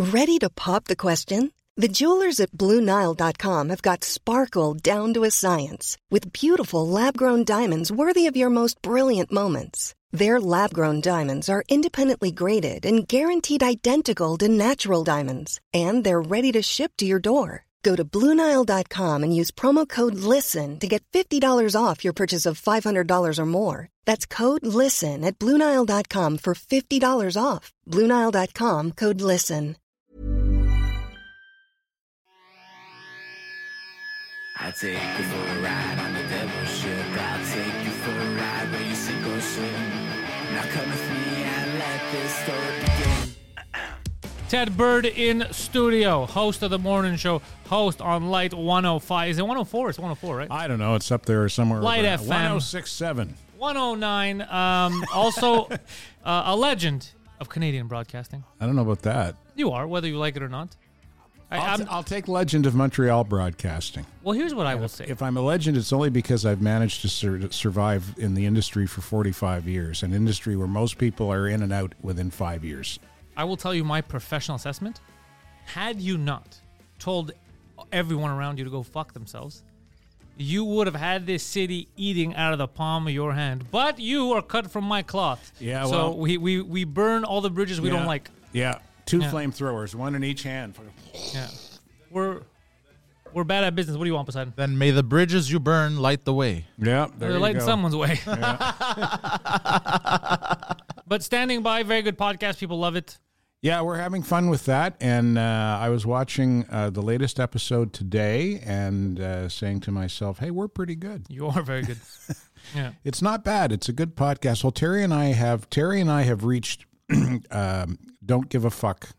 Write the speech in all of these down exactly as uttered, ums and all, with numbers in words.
Ready to pop the question? The jewelers at Blue Nile dot com have got sparkle down to a science with beautiful lab-grown diamonds worthy of your most brilliant moments. Their lab-grown diamonds are independently graded and guaranteed identical to natural diamonds, and they're ready to ship to your door. Go to Blue Nile dot com and use promo code LISTEN to get fifty dollars off your purchase of five hundred dollars or more. That's code LISTEN at Blue Nile dot com for fifty dollars off. Blue Nile dot com, code LISTEN. I'll take you for a ride on the devil's ship. I'll take you for a ride where you sink or swim. Now come with me and let this story begin. Ted Bird in studio, host of the morning show, host on Light one oh five. Is it one oh four? It's one oh four, right? I don't know. It's up there somewhere. Light F M. one oh six point seven. one oh nine. Um, also, uh, a legend of Canadian broadcasting. I don't know about that. You are, whether you like it or not. I, I'll, t- I'm- I'll take legend of Montreal broadcasting. well, here's what I will If, say. if I'm a legend, it's only because I've managed to sur- survive in the industry for forty-five years, an industry where most people are in and out within five years. I will tell you my professional assessment. Had you not told everyone around you to go fuck themselves, you would have had this city eating out of the palm of your hand. But you are cut from my cloth. Yeah, so well- we, we, we burn all the bridges we Yeah. don't like. Yeah, two Yeah. flamethrowers, one in each hand. Yeah. We're we're bad at business. What do you want, Poseidon? Then may the bridges you burn light the way. Yeah, there They're you lighting go. someone's way. But standing by, very good podcast. People love it. Yeah, we're having fun with that. And uh, I was watching uh, the latest episode today and uh, saying to myself, hey, we're pretty good. You are very good. Yeah. It's not bad. It's a good podcast. Well, Terry and I have Terry and I have reached um, don't give a fuck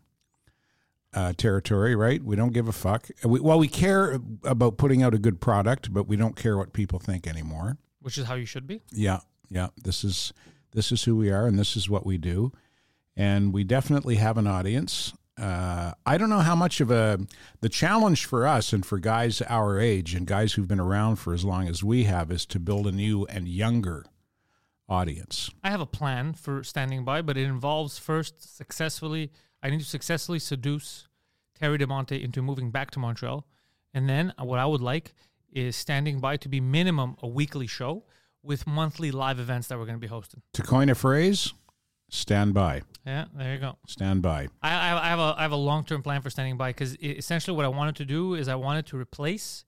uh, territory, right? We don't give a fuck. We, well, we care about putting out a good product, but we don't care what people think anymore. Which is how you should be. Yeah, yeah. This is this is who we are, and this is what we do. And we definitely have an audience. Uh, I don't know how much of a the challenge for us and for guys our age and guys who've been around for as long as we have is to build a new and younger audience. I have a plan for standing by, but it involves first successfully, I need to successfully seduce Terry DeMonte into moving back to Montreal. And then what I would like is standing by to be minimum a weekly show with monthly live events that we're going to be hosting. To coin a phrase, stand by. Yeah, there you go. Stand by. I, I, I have a I have a long term plan for standing by because essentially what I wanted to do is I wanted to replace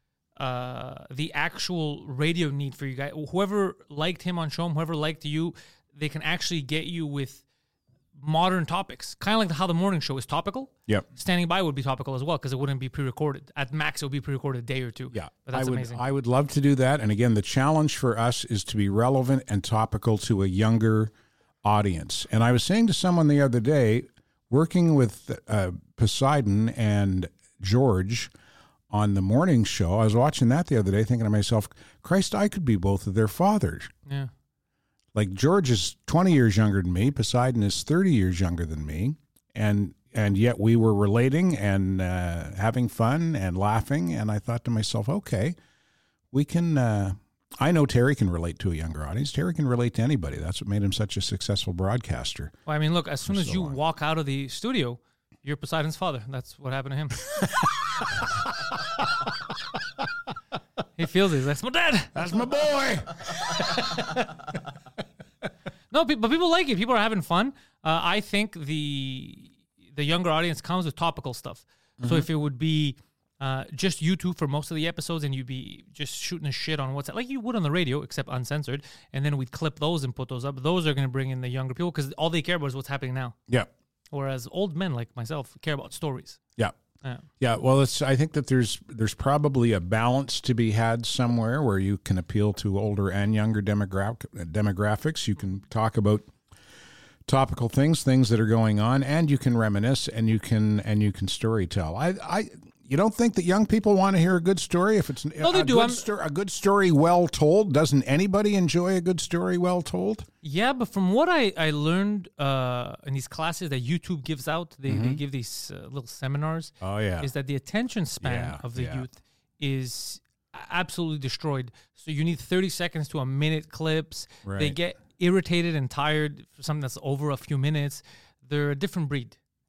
uh, the actual radio need for you guys. Whoever liked him on Show'em, whoever liked you, they can actually get you with modern topics, kind of like how the morning show is topical. Yep. Standing by would be topical as well because it wouldn't be pre-recorded. At max, it would be pre-recorded a day or two. Yeah, but that's I would, amazing. I would love to do that. And again, the challenge for us is to be relevant and topical to a younger audience. And I was saying to someone the other day, working with uh, Poseidon and George on the morning show, I was watching that the other day thinking to myself, Christ, I could be both of their fathers. Yeah. Like George is twenty years younger than me. Poseidon is thirty years younger than me. And and yet we were relating and uh, having fun and laughing. And I thought to myself, okay, we can... Uh, I know Terry can relate to a younger audience. Terry can relate to anybody. That's what made him such a successful broadcaster. Well, I mean, look, as soon as so you long. walk out of the studio, you're Poseidon's father. That's what happened to him. He feels it. That's my dad. That's my boy. No, pe- but people like it. People are having fun. Uh, I think the the younger audience comes with topical stuff. So if it would be uh, just you two for most of the episodes and you'd be just shooting the shit on WhatsApp, like you would on the radio, except uncensored, and then we'd clip those and put those up, those are going to bring in the younger people because all they care about is what's happening now. Yeah. Whereas old men like myself care about stories. Yeah. Yeah. Yeah, well, it's. I think that there's there's probably a balance to be had somewhere where you can appeal to older and younger demogra- demographics. You can talk about topical things, things that are going on, and you can reminisce and you can and you can story tell. I, I you don't think that young people want to hear a good story if it's No, they a do. Good I'm- sto- a good story well told? Doesn't anybody enjoy a good story well told? Yeah, but from what I, I learned uh, in these classes that YouTube gives out, they, they give these uh, little seminars, Oh yeah, is that the attention span Yeah, of the yeah. youth is absolutely destroyed. So you need thirty seconds to a minute clips. They Right. get irritated and tired for something that's over a few minutes. They're a different breed.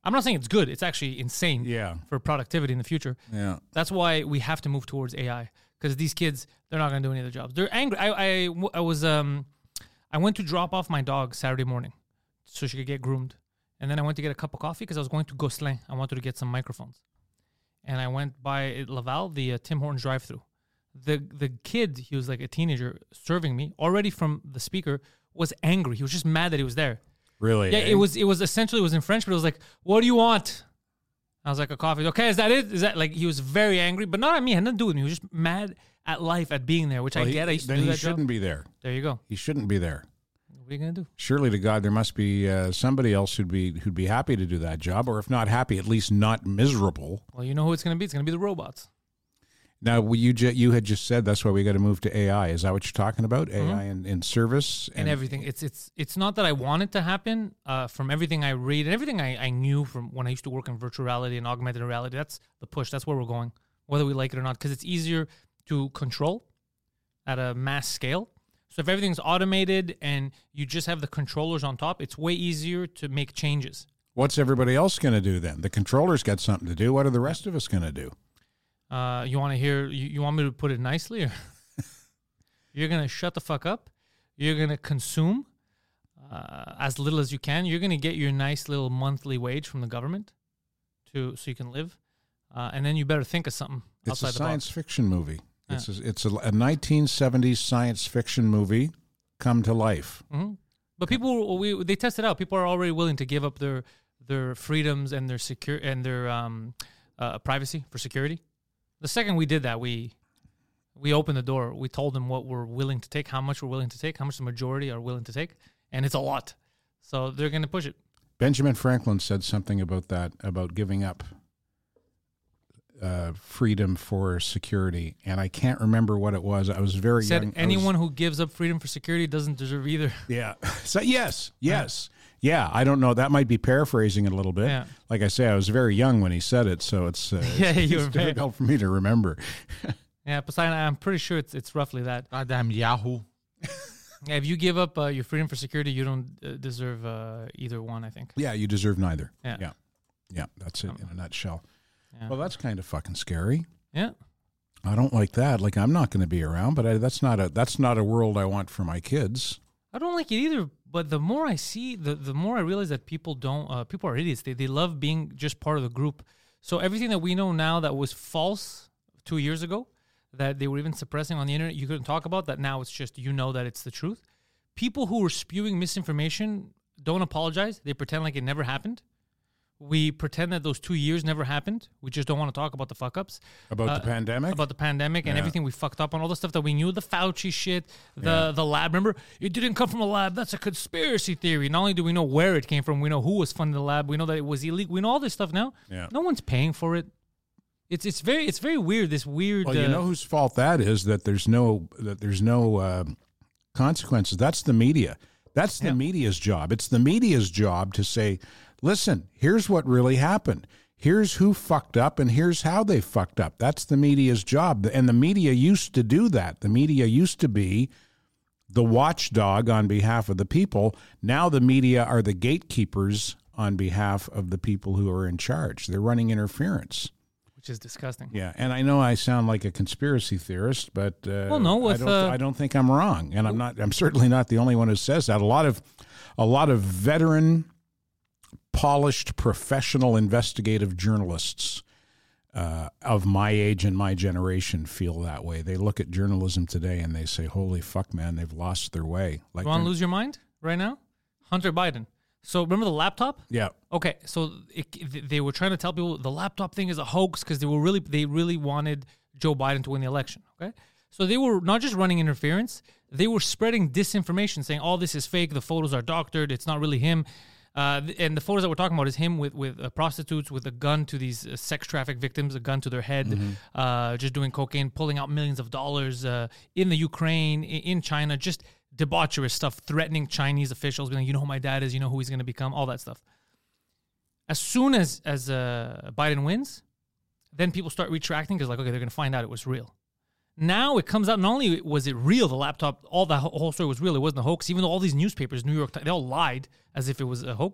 I'm not saying it's good. It's actually insane Yeah. for productivity in the future. Yeah. That's why we have to move towards A I, because these kids, they're not going to do any of the jobs. They're angry. I, I, I was, um, I went to drop off my dog Saturday morning so she could get groomed. And then I went to get a cup of coffee because I was going to Gosselin. I wanted to get some microphones. And I went by Laval, the uh, Tim Hortons drive-thru. The the kid, he was like a teenager, serving me, already from the speaker, was angry. He was just mad that he was there. Really? Yeah, eh? it was it was essentially, it was in French, but it was like, what do you want? I was like, a coffee. Okay, is that it? Is that like, he was very angry, but not at me. It had nothing to do with me. He was just mad at life, at being there, which Well, I he- get. I used to then do he that shouldn't job. be there. There you go. He shouldn't be there. What are you going to do? Surely to God, there must be uh, somebody else who'd be who'd be happy to do that job, or if not happy, at least not miserable. Well, you know who it's going to be? It's going to be the robots. Now, we- you ju- you had just said that's why we got to move to A I. Is that what you're talking about? A I in, in service And everything. It's it's it's not that I want it to happen. Uh, from everything I read and everything I, I knew from when I used to work in virtual reality and augmented reality, that's the push. That's where we're going, whether we like it or not, because it's easier to control at a mass scale. So if everything's automated and you just have the controllers on top, it's way easier to make changes. What's everybody else going to do then? The controller's got something to do. What are the rest of us going to do? Uh, you want to hear? You, you want me to put it nicely? Or you're gonna shut the fuck up. You're gonna consume uh, as little as you can. You're gonna get your nice little monthly wage from the government to so you can live, uh, and then you better think of something It's outside a the science box. fiction movie. It's a, it's a, a nineteen seventies science fiction movie come to life. hmm But people, we they test it out. People are already willing to give up their their freedoms and their secure and their um, uh, privacy for security. The second we did that, we we opened the door. We told them what we're willing to take, how much we're willing to take, how much the majority are willing to take, and it's a lot. So they're going to push it. Benjamin Franklin said something about that, about giving up uh, freedom for security, and I can't remember what it was. I was very Said young. I was- anyone who gives up freedom for security doesn't deserve either. Yeah. So yes, yes, yeah. I don't know. That might be paraphrasing it a little bit. Yeah. Like I say, I was very young when he said it, so it's uh, Yeah, it's, you it's were very- difficult for me to remember. Yeah, Poseidon, I'm pretty sure it's it's roughly that. Goddamn Yahoo. Yeah, if you give up uh, your freedom for security, you don't uh, deserve uh, either one, I think. Yeah, you deserve neither. Yeah. yeah, yeah. That's it in a nutshell. Yeah. Well, that's kind of fucking scary. Yeah. I don't like that. Like I'm not going to be around, but I, that's not a that's not a world I want for my kids. I don't like it either, but the more I see, the, the more I realize that people don't, uh, people are idiots. They, they love being just part of the group. So everything that we know now that was false two years ago, that they were even suppressing on the internet, you couldn't talk about, that now it's just, you know that it's the truth. People who are spewing misinformation don't apologize. They pretend like it never happened. We pretend that those two years never happened. We just don't want to talk about the fuck-ups. About Uh, the pandemic? About the pandemic and Yeah. everything we fucked up on, all the stuff that we knew, the Fauci shit, the Yeah. the lab. Remember, it didn't come from a lab. That's a conspiracy theory. Not only do we know where it came from, we know who was funding the lab. We know that it was illegal. We know all this stuff now. Yeah. No one's paying for it. It's it's very it's very weird. This weird. Well, you uh, know whose fault that is, that there's no that there's no um, consequences. That's the media. That's the Yeah. media's job. It's the media's job to say, listen, here's what really happened. Here's who fucked up and here's how they fucked up. That's the media's job. And the media used to do that. The media used to be the watchdog on behalf of the people. Now the media are the gatekeepers on behalf of the people who are in charge. They're running interference. which is disgusting. Yeah, and I know I sound like a conspiracy theorist, but uh, Well, no, I with, don't. uh, I don't think I'm wrong, and I'm not. I'm certainly not the only one who says that. A lot of, a lot of veteran, polished, professional investigative journalists uh, of my age and my generation feel that way. They look at journalism today and they say, "Holy fuck, man, they've lost their way." Like, You want to they're- lose your mind right now? Hunter Biden. So remember the laptop? yeah, Okay, so it, they were trying to tell people the laptop thing is a hoax because they were really they really wanted Joe Biden to win the election. Okay, so they were not just running interference; they were spreading disinformation, saying all this is fake. The photos are doctored. It's not really him. Uh, th- and the photos that we're talking about is him with with uh, prostitutes with a gun to these uh, sex traffic victims, a gun to their head, uh, just doing cocaine, pulling out millions of dollars uh, in the Ukraine, in, in China, just debaucherous stuff, threatening Chinese officials, being like, you know who my dad is, you know who he's going to become, all that stuff. As soon as as uh, Biden wins, then people start retracting because like, okay, they're going to find out it was real. Now it comes out, not only was it real, the laptop, all the whole story was real, it wasn't a hoax, even though all these newspapers, New York Times, they all lied as if it was a hoax.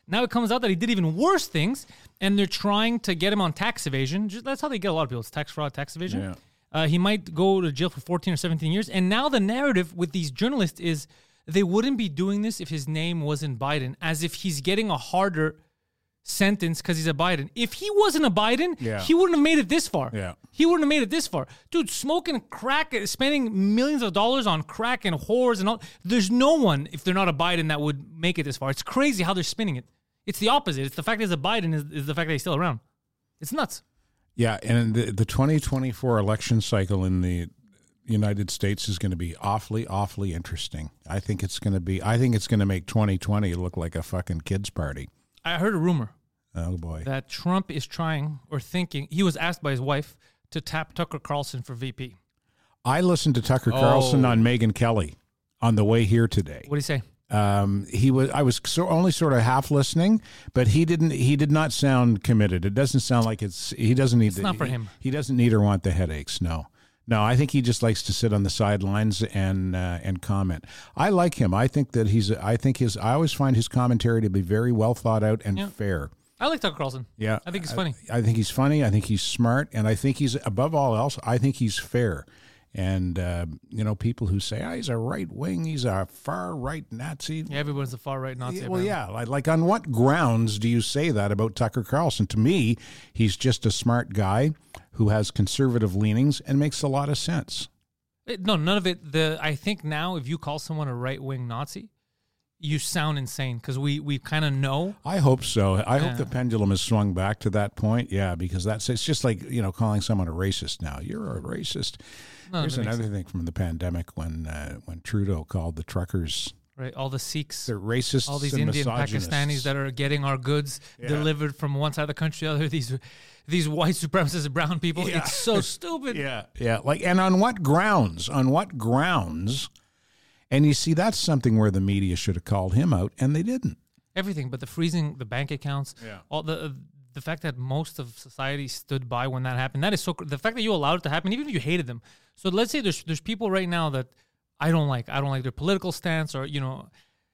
Now it comes out that he did even worse things, and they're trying to get him on tax evasion. Just, that's how they get a lot of people. It's tax fraud, tax evasion. Yeah. Uh, he might go to jail for fourteen or seventeen years. And now the narrative with these journalists is they wouldn't be doing this if his name wasn't Biden, as if he's getting a harder sentence because he's a Biden. If he wasn't a Biden, Yeah. he wouldn't have made it this far. Yeah. He wouldn't have made it this far. Dude, smoking crack, spending millions of dollars on crack and whores and all. There's no one, if they're not a Biden, that would make it this far. It's crazy how they're spinning it. It's the opposite. It's the fact that he's a Biden is, is the fact that he's still around. It's nuts. Yeah, and the, the twenty twenty-four election cycle in the United States is going to be awfully, awfully interesting. I think it's going to be. I think it's going to make twenty twenty look like a fucking kids' party. I heard a rumor Oh boy! that Trump is trying or thinking, he was asked by his wife to tap Tucker Carlson for V P. I listened to Tucker Carlson Oh. on Megyn Kelly on the way here today. What do you say? Um, he was. I was so only sort of half listening, but he didn't. He did not sound committed. It doesn't sound like it's. He doesn't need. It's the, not for he, him. He doesn't need or want the headaches. No, no. I think he just likes to sit on the sidelines and uh, and comment. I like him. I think that he's. I think his. I always find his commentary to be very well thought out and Yeah. fair. I like Tucker Carlson. Yeah, I think he's funny. I, I think he's funny. I think he's smart, and I think he's above all else. I think he's fair. And uh, you know, people who say, "Oh, he's a right wing, he's a far right Nazi." Yeah, everyone's a far right Nazi. Yeah, well, apparently. yeah. Like, like, on what grounds do you say that about Tucker Carlson? To me, he's just a smart guy who has conservative leanings and makes a lot of sense. It- no, none of it. The I think now, if you call someone a right wing Nazi, you sound insane because we we kind of know. I hope so. I Yeah. hope the pendulum has swung back to that point. Yeah, because that's it's just like, you know, calling someone a racist now. You're a racist. None of Here's it makes another thing from the pandemic when uh, when Trudeau called the truckers Right, all the Sikhs, they're racists, all these and Indian misogynists. Pakistanis that are getting our goods Yeah. delivered from one side of the country to the other. These these white supremacist brown people. Yeah. It's so stupid. Yeah, yeah. Like, and on what grounds? On what grounds? And you see, that's something where the media should have called him out, and they didn't. Everything, but the freezing the bank accounts, Yeah. all the the fact that most of society stood by when that happened. That is so. cr- The fact that you allowed it to happen, even if you hated them. So let's say there's there's people right now that I don't like. I don't like their political stance, or you know,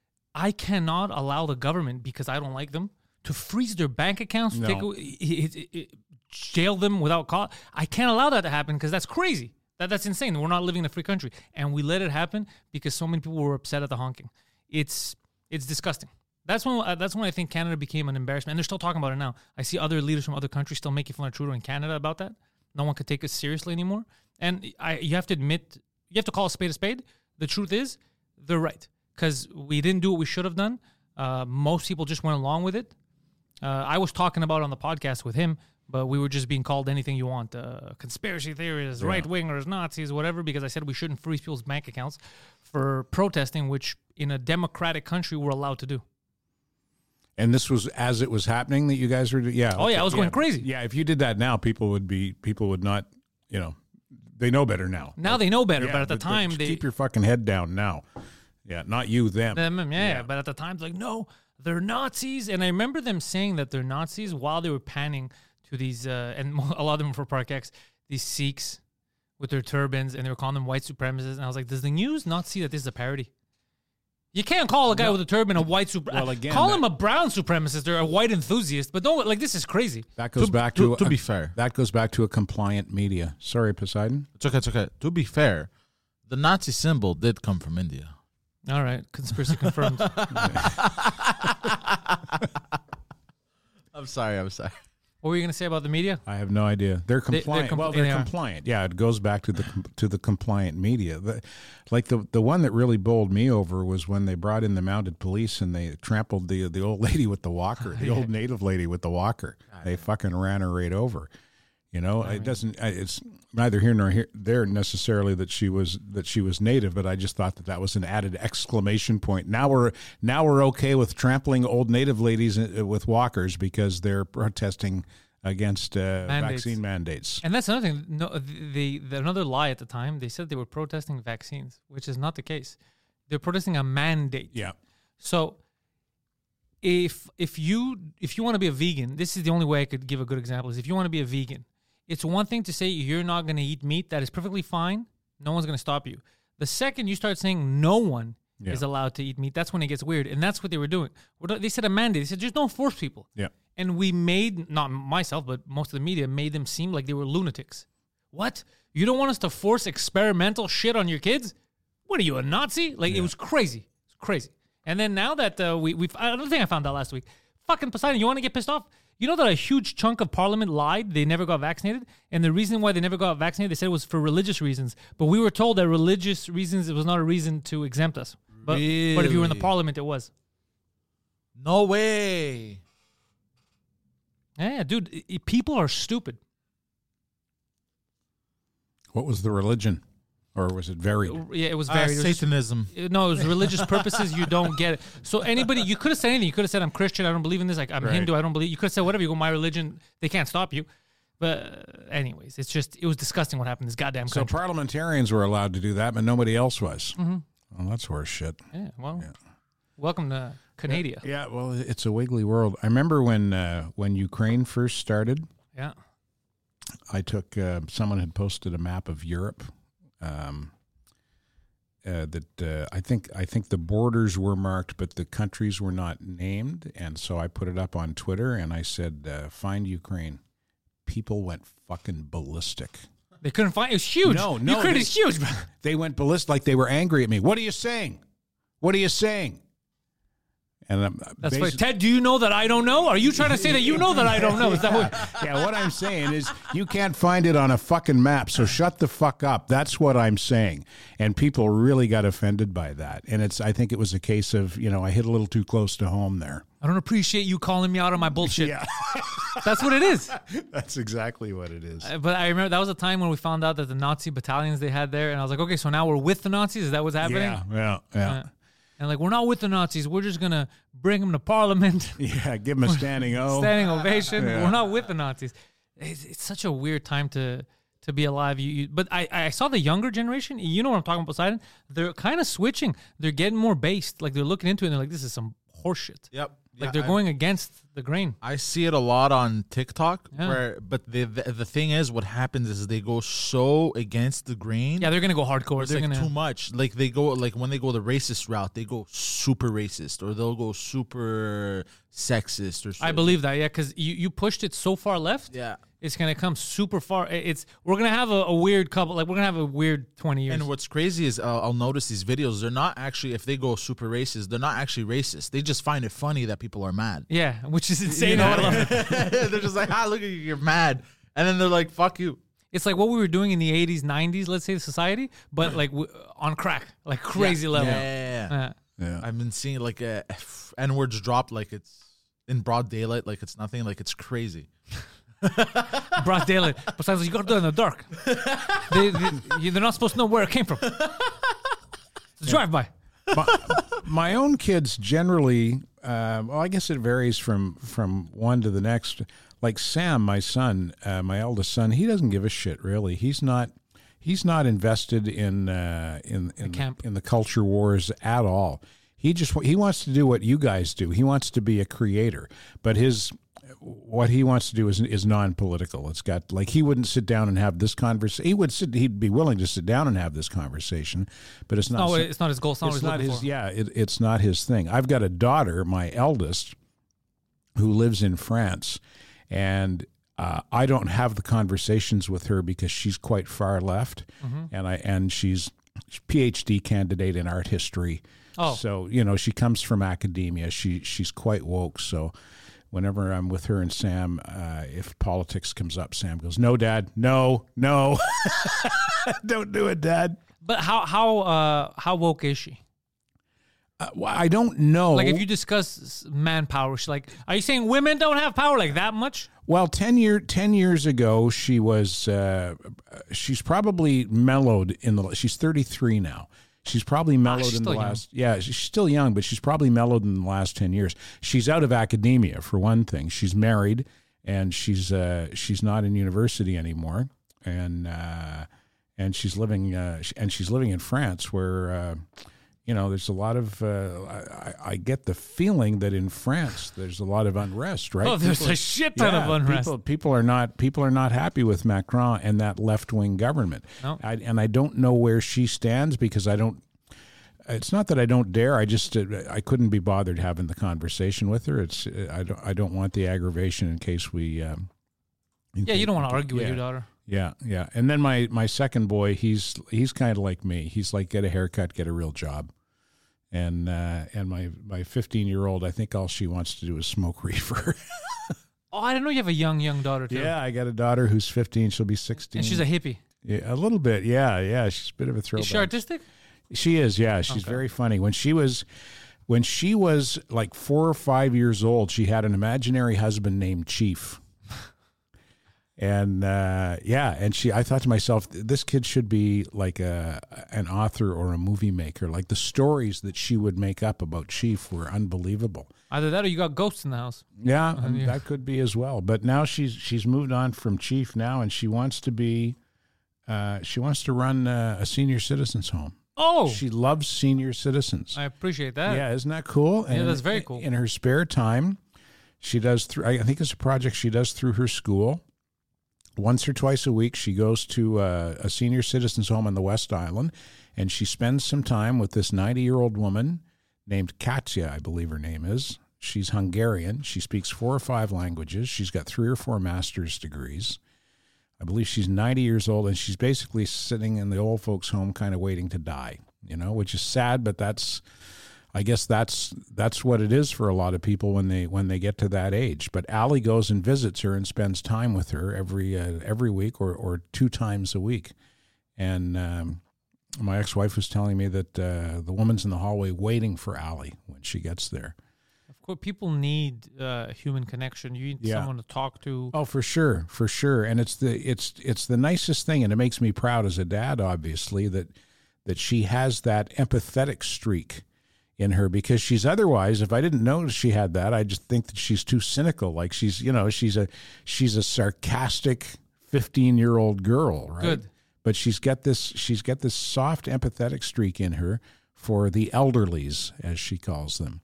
I cannot allow the government, because I don't like them, to freeze their bank accounts, No. take away, it, it, it, jail them without cause. I can't allow that to happen because that's crazy. That that's insane. We're not living in a free country, and we let it happen because so many people were upset at the honking. It's it's disgusting. That's when uh, that's when I think Canada became an embarrassment, and they're still talking about it now. I see other leaders from other countries still making fun of Trudeau in Canada about that. No one could take us seriously anymore. And I, you have to admit, you have to call a spade a spade. The truth is, they're right, because we didn't do what we should have done. Uh, most people just went along with it. Uh, I was talking about it on the podcast with him, but we were just being called anything you want. Uh, conspiracy theorists, right-wingers, Nazis, whatever, because I said we shouldn't freeze people's bank accounts for protesting, which in a democratic country we're allowed to do. And this was as it was happening that you guys were, yeah. Oh, yeah, I was going crazy. Yeah, if you did that now, people would be, people would not, you know, they know better now. Now they know better, Yeah, but at the but- but time, just they... keep your fucking head down now. Yeah, not you, them. Them, yeah, Yeah. but at the time, it's like, no, they're Nazis. And I remember them saying that they're Nazis while they were panning to these, uh, and a lot of them were for Park X, these Sikhs with their turbans, and they were calling them white supremacists. And I was like, does the news not see that this is a parody? You can't call a guy with a turban a white supremacist. Well, again, call that- him a brown supremacist or a white enthusiast, but don't, like, this is crazy. That goes To- back to- to, to be fair. That goes back to a compliant media. Sorry, Poseidon. It's okay, it's okay. To be fair, the Nazi symbol did come from India. All right, conspiracy confirmed. I'm sorry, I'm sorry. What were you going to say about the media? I have no idea. They're They- they're compliant. compl- well, they're they are. compliant. Yeah, it goes back to the com- to the compliant media. The, like the the one that really bowled me over was when they brought in the mounted police and they trampled the the old lady with the walker, the old native lady with the walker. They fucking ran her right over. You know, it doesn't. It's neither here nor here, there necessarily that she was that she was native, but I just thought that that was an added exclamation point. Now we're now we're okay with trampling old native ladies uh, with walkers because they're protesting against uh, Mandates. vaccine mandates. And that's another thing. No, the, the another lie at the time. They said they were protesting vaccines, which is not the case. They're protesting a mandate. Yeah, So if if you if you want to be a vegan, this is the only way I could give a good example. Is if you want to be a vegan, it's one thing to say you're not going to eat meat. That is perfectly fine. No one's going to stop you. The second you start saying no one Yeah. is allowed to eat meat. That's when it gets weird. And that's what they were doing. They said a mandate. They said, just don't force people. Yeah. And we made, not myself, but most of the media made them seem like they were lunatics. What? You don't want us to force experimental shit on your kids? What are you, a Nazi? Like, Yeah. it was crazy. It's crazy. And then now that uh, we, we've, another thing I found out last week, fucking Poseidon, you want to get pissed off? You know that a huge chunk of parliament lied, they never got vaccinated? And the reason why they never got vaccinated, they said it was for religious reasons. But we were told that religious reasons, it was not a reason to exempt us. But, but if you were in the Really? parliament, it was. No way. Yeah, dude, i- i- people are stupid. What was the religion? Or was it varied? Yeah, it was Uh, very... it was just- Satanism. No, it was religious purposes. You don't get it. So anybody, you could have said anything. You could have said, I'm Christian. I don't believe in this. Like, I'm Right. Hindu. I don't believe. You could have said whatever. You go, my religion. They can't stop you. But uh, anyways, it's just, it was disgusting what happened in this goddamn So country. parliamentarians were allowed to do that, but nobody else was. Mm-hmm. Well, that's horse shit. Yeah, well, welcome to Canada. Yeah, well, it's a wiggly world. I remember when uh, when Ukraine first started, Yeah. I took, uh, someone had posted a map of Europe. Um, uh, that uh, I think I think the borders were marked, but the countries were not named, and so I put it up on Twitter, and I said, uh, "Find Ukraine." People went fucking ballistic. They couldn't find it. was huge. No, no, Ukraine they- is huge, bro. They went ballistic, like they were angry at me. What are you saying? What are you saying? And I'm That's basi- right. Ted, do you know that I don't know? Are you trying to say that you know that I don't know? Is that what? Yeah, what I'm saying is you can't find it on a fucking map, so shut the fuck up. That's what I'm saying. And people really got offended by that. And it's I think it was a case of, you know, I hit a little too close to home there. I don't appreciate you calling me out on my bullshit. Yeah. That's what it is. That's exactly what it is. Uh, But I remember that was a time when we found out that the Nazi battalions they had there, and I was like, okay, so now we're with the Nazis? Is that what's happening? Yeah, yeah, yeah. Uh, and like, we're not with the Nazis. We're just going to bring them to parliament. Yeah, give them a standing O. Standing ovation. Yeah. We're not with the Nazis. It's, it's such a weird time to to be alive. You, you, but I, I saw the younger generation. You know what I'm talking about, Poseidon? They're kind of switching. They're getting more based. Like, they're looking into it, and they're like, this is some horseshit. Yep. Like, Yeah, they're I- going against the grain. I see it a lot on TikTok. Yeah. Where, but the, the the thing is, what happens is they go so against the grain. Yeah, they're going to go hardcore. It's They're like going too to. much. Like they go, like when they go the racist route, they go super racist, or they'll go super sexist, or. I believe that, yeah, because you, you pushed it so far left. Yeah. It's gonna come super far. It's we're gonna have a, a weird couple. Like we're gonna have a weird twenty years. And what's crazy is uh, I'll notice these videos. They're not actually, if they go super racist, they're not actually racist. They just find it funny that people are mad. Yeah, which is insane. You know? I love it. They're just like, ah, look at you, you're mad, and then they're like, fuck you. It's like what we were doing in the eighties, nineties, let's say, society, but like w- on crack, like crazy level. Yeah, yeah, yeah. Uh, Yeah. I've been seeing like uh, N words dropped like it's in broad daylight, like it's nothing, like it's crazy. broad daylight. Besides, you got to do it in the dark. they, they, you- they're not supposed to know where it came from. It's a drive-by. my, my own kids generally, uh, well, I guess it varies from, from one to the next. Like Sam, my son, uh, my eldest son, he doesn't give a shit really. He's not he's not invested in uh, in in the, camp. in the culture wars at all. He just he wants to do what you guys do. He wants to be a creator, but his what he wants to do is is non-political. It's got like he wouldn't sit down and have this conversation. He would sit. He'd be willing to sit down and have this conversation, but it's not. No, it's not his goal. It's not what It's he's not looking his. for. Yeah, it, it's not his thing. I've got a daughter, my eldest, who lives in France, and uh, I don't have the conversations with her because she's quite far left, Mm-hmm. and I and she's P H D candidate in art history. Oh. So you know she comes from academia. She she's quite woke. So whenever I'm with her and Sam, uh, if politics comes up, Sam goes, "No, Dad, no, no, don't do it, Dad." But how how uh, how woke is she? Uh, well, I don't know. Like, if you discuss manpower, she's like, are you saying women don't have power like that much? Well, ten year ten years ago, she was. Uh, she's probably mellowed in the. She's thirty-three now. She's probably mellowed she's in the still young. last. Yeah, she's still young, but she's probably mellowed in the last ten years. She's out of academia for one thing. She's married, and she's uh, she's not in university anymore, and uh, and she's living uh, and she's living in France, where. Uh, You know, there's a lot of. Uh, I, I get the feeling that in France there's a lot of unrest, right? Oh, there's a shit ton of unrest. People, people are not. People are not happy with Macron and that left wing government. No. I, and I don't know where she stands because I don't. It's not that I don't dare. I just uh, I couldn't be bothered having the conversation with her. It's uh, I don't I don't want the aggravation in case we. Um, in Yeah, case, you don't want to argue yeah. with your daughter. Yeah, yeah. And then my my second boy, he's he's kind of like me. He's like, get a haircut, get a real job. And uh, and my my fifteen year old, I think all she wants to do is smoke reefer. Oh, I didn't know you have a young, young daughter too. Yeah, I got a daughter who's fifteen. She'll be sixteen. And she's a hippie. Yeah, a little bit. Yeah, yeah. She's a bit of a throwback. Is she artistic? She is, yeah. She's Okay. very funny. When she was when she was like four or five years old, she had an imaginary husband named Chief. And uh, yeah, and she I thought to myself, this kid should be like a an author or a movie maker. Like the stories that she would make up about Chief were unbelievable. Either that or you got ghosts in the house. Yeah, Uh, yeah. that could be as well. But now she's she's moved on from Chief now, and she wants to be uh, she wants to run uh, a senior citizens home. Oh, She loves senior citizens. I appreciate that. Yeah, isn't that cool? Yeah, And that's very in- cool. In her spare time, she does. Through, I think it's a project she does through her school. Once or twice a week, she goes to uh, a senior citizens home on the West Island, and she spends some time with this ninety-year-old woman named Katya, I believe her name is. She's Hungarian. She speaks four or five languages. She's got three or four master's degrees. I believe she's ninety years old, and she's basically sitting in the old folks' home kind of waiting to die, you know, which is sad, but that's, I guess that's that's what it is for a lot of people when they when they get to that age. But Allie goes and visits her and spends time with her every uh, every week or, or two times a week. And um, my ex-wife was telling me that uh, the woman's in the hallway waiting for Allie when she gets there. Of course, people need uh, human connection. You need Yeah. someone to talk to. Oh, for sure, for sure. And it's the it's it's the nicest thing, and it makes me proud as a dad, obviously, that that she has that empathetic streak in her, because she's otherwise, if I didn't notice she had that, I just think that she's too cynical. Like she's, you know, she's a she's a sarcastic fifteen year old girl, right? Good. But she's got this she's got this soft empathetic streak in her for the elderlies, as she calls them.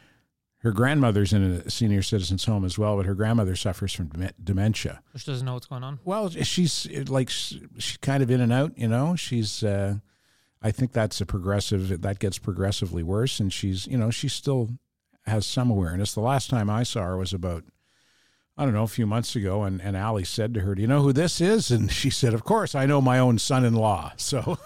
Her grandmother's in a senior citizens home as well, but her grandmother suffers from dem- dementia. She doesn't know what's going on. Well, she's like she's kind of in and out, you know. She's uh, I think that's a progressive that gets progressively worse, and she's you know she still has some awareness. The last time I saw her was about I don't know a few months ago, and and Allie said to her, "Do you know who this is?" And she said, "Of course, I know my own son-in-law." So,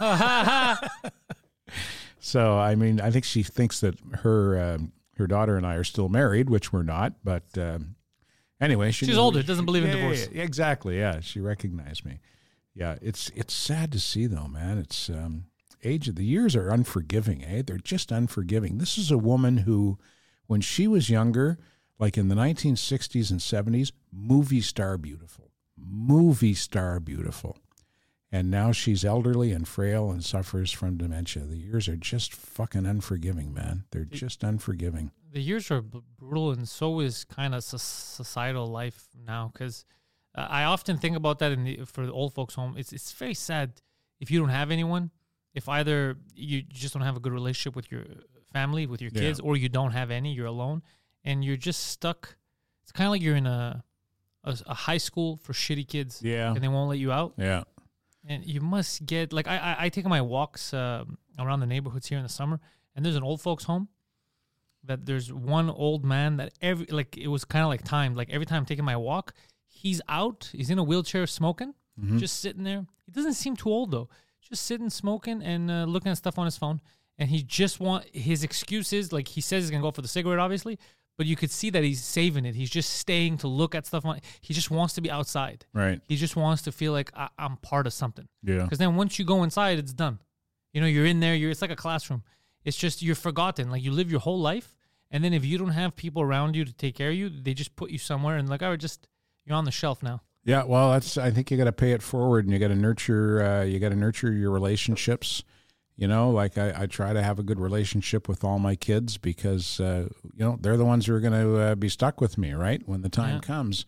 so I mean, I think she thinks that her um, her daughter and I are still married, which we're not, but. Um, Anyway, she She's older, doesn't believe in yeah, divorce. yeah, yeah, exactly. Yeah, she recognized me. Yeah, it's it's sad to see though, man. It's um, age of the years are unforgiving, eh? They're just unforgiving. This is a woman who, when she was younger, like in the nineteen sixties and seventies, movie star beautiful, movie star beautiful, and now she's elderly and frail and suffers from dementia. The years are just fucking unforgiving, man. They're just unforgiving. The years are b- brutal, and so is kind of so- societal life now. Because uh, I often think about that in the, for the old folks' home. It's it's very sad if you don't have anyone. If either you just don't have a good relationship with your family, with your kids, Yeah. or you don't have any, you're alone, and you're just stuck. It's kind of like you're in a, a a high school for shitty kids, Yeah. and they won't let you out. Yeah. And you must get like I I, I take my walks uh, around the neighborhoods here in the summer, and there's an old folks' home. That there's one old man that every like it was kind of like timed. Like every time I'm taking my walk, he's out. He's in a wheelchair smoking, Mm-hmm. just sitting there. He doesn't seem too old though. Just sitting smoking and uh, looking at stuff on his phone. And he just want his excuses. Like he says he's gonna go for the cigarette, obviously, but you could see that he's saving it. He's just staying to look at stuff on. He just wants to be outside. Right. He just wants to feel like I- I'm part of something. Yeah. Because then once you go inside, it's done. You know, you're in there. You're. It's like a classroom. It's just you're forgotten. Like you live your whole life, and then if you don't have people around you to take care of you, they just put you somewhere and like, oh, just you're on the shelf now. Yeah, well, that's. I think you got to pay it forward, and you got to nurture. Uh, you got to nurture your relationships. You know, like I, I try to have a good relationship with all my kids because uh, you know they're the ones who are going to uh, be stuck with me, right, when the time Yeah. comes.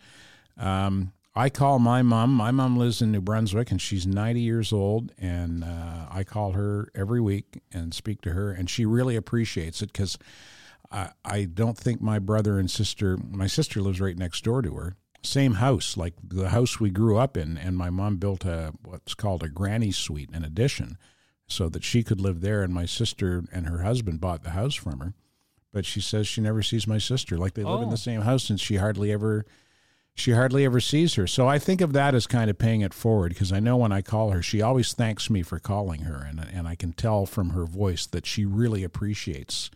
Um, I call my mom. My mom lives in New Brunswick, and she's ninety years old, and uh, I call her every week and speak to her, and she really appreciates it because I, I don't think my brother and sister. My sister lives right next door to her. Same house, like the house we grew up in, and my mom built a what's called a granny suite, an addition, so that she could live there. And my sister and her husband bought the house from her. But she says she never sees my sister. Like they live in Oh. the same house, and she hardly ever, she hardly ever sees her. So I think of that as kind of paying it forward, because I know when I call her, she always thanks me for calling her, and and I can tell from her voice that she really appreciates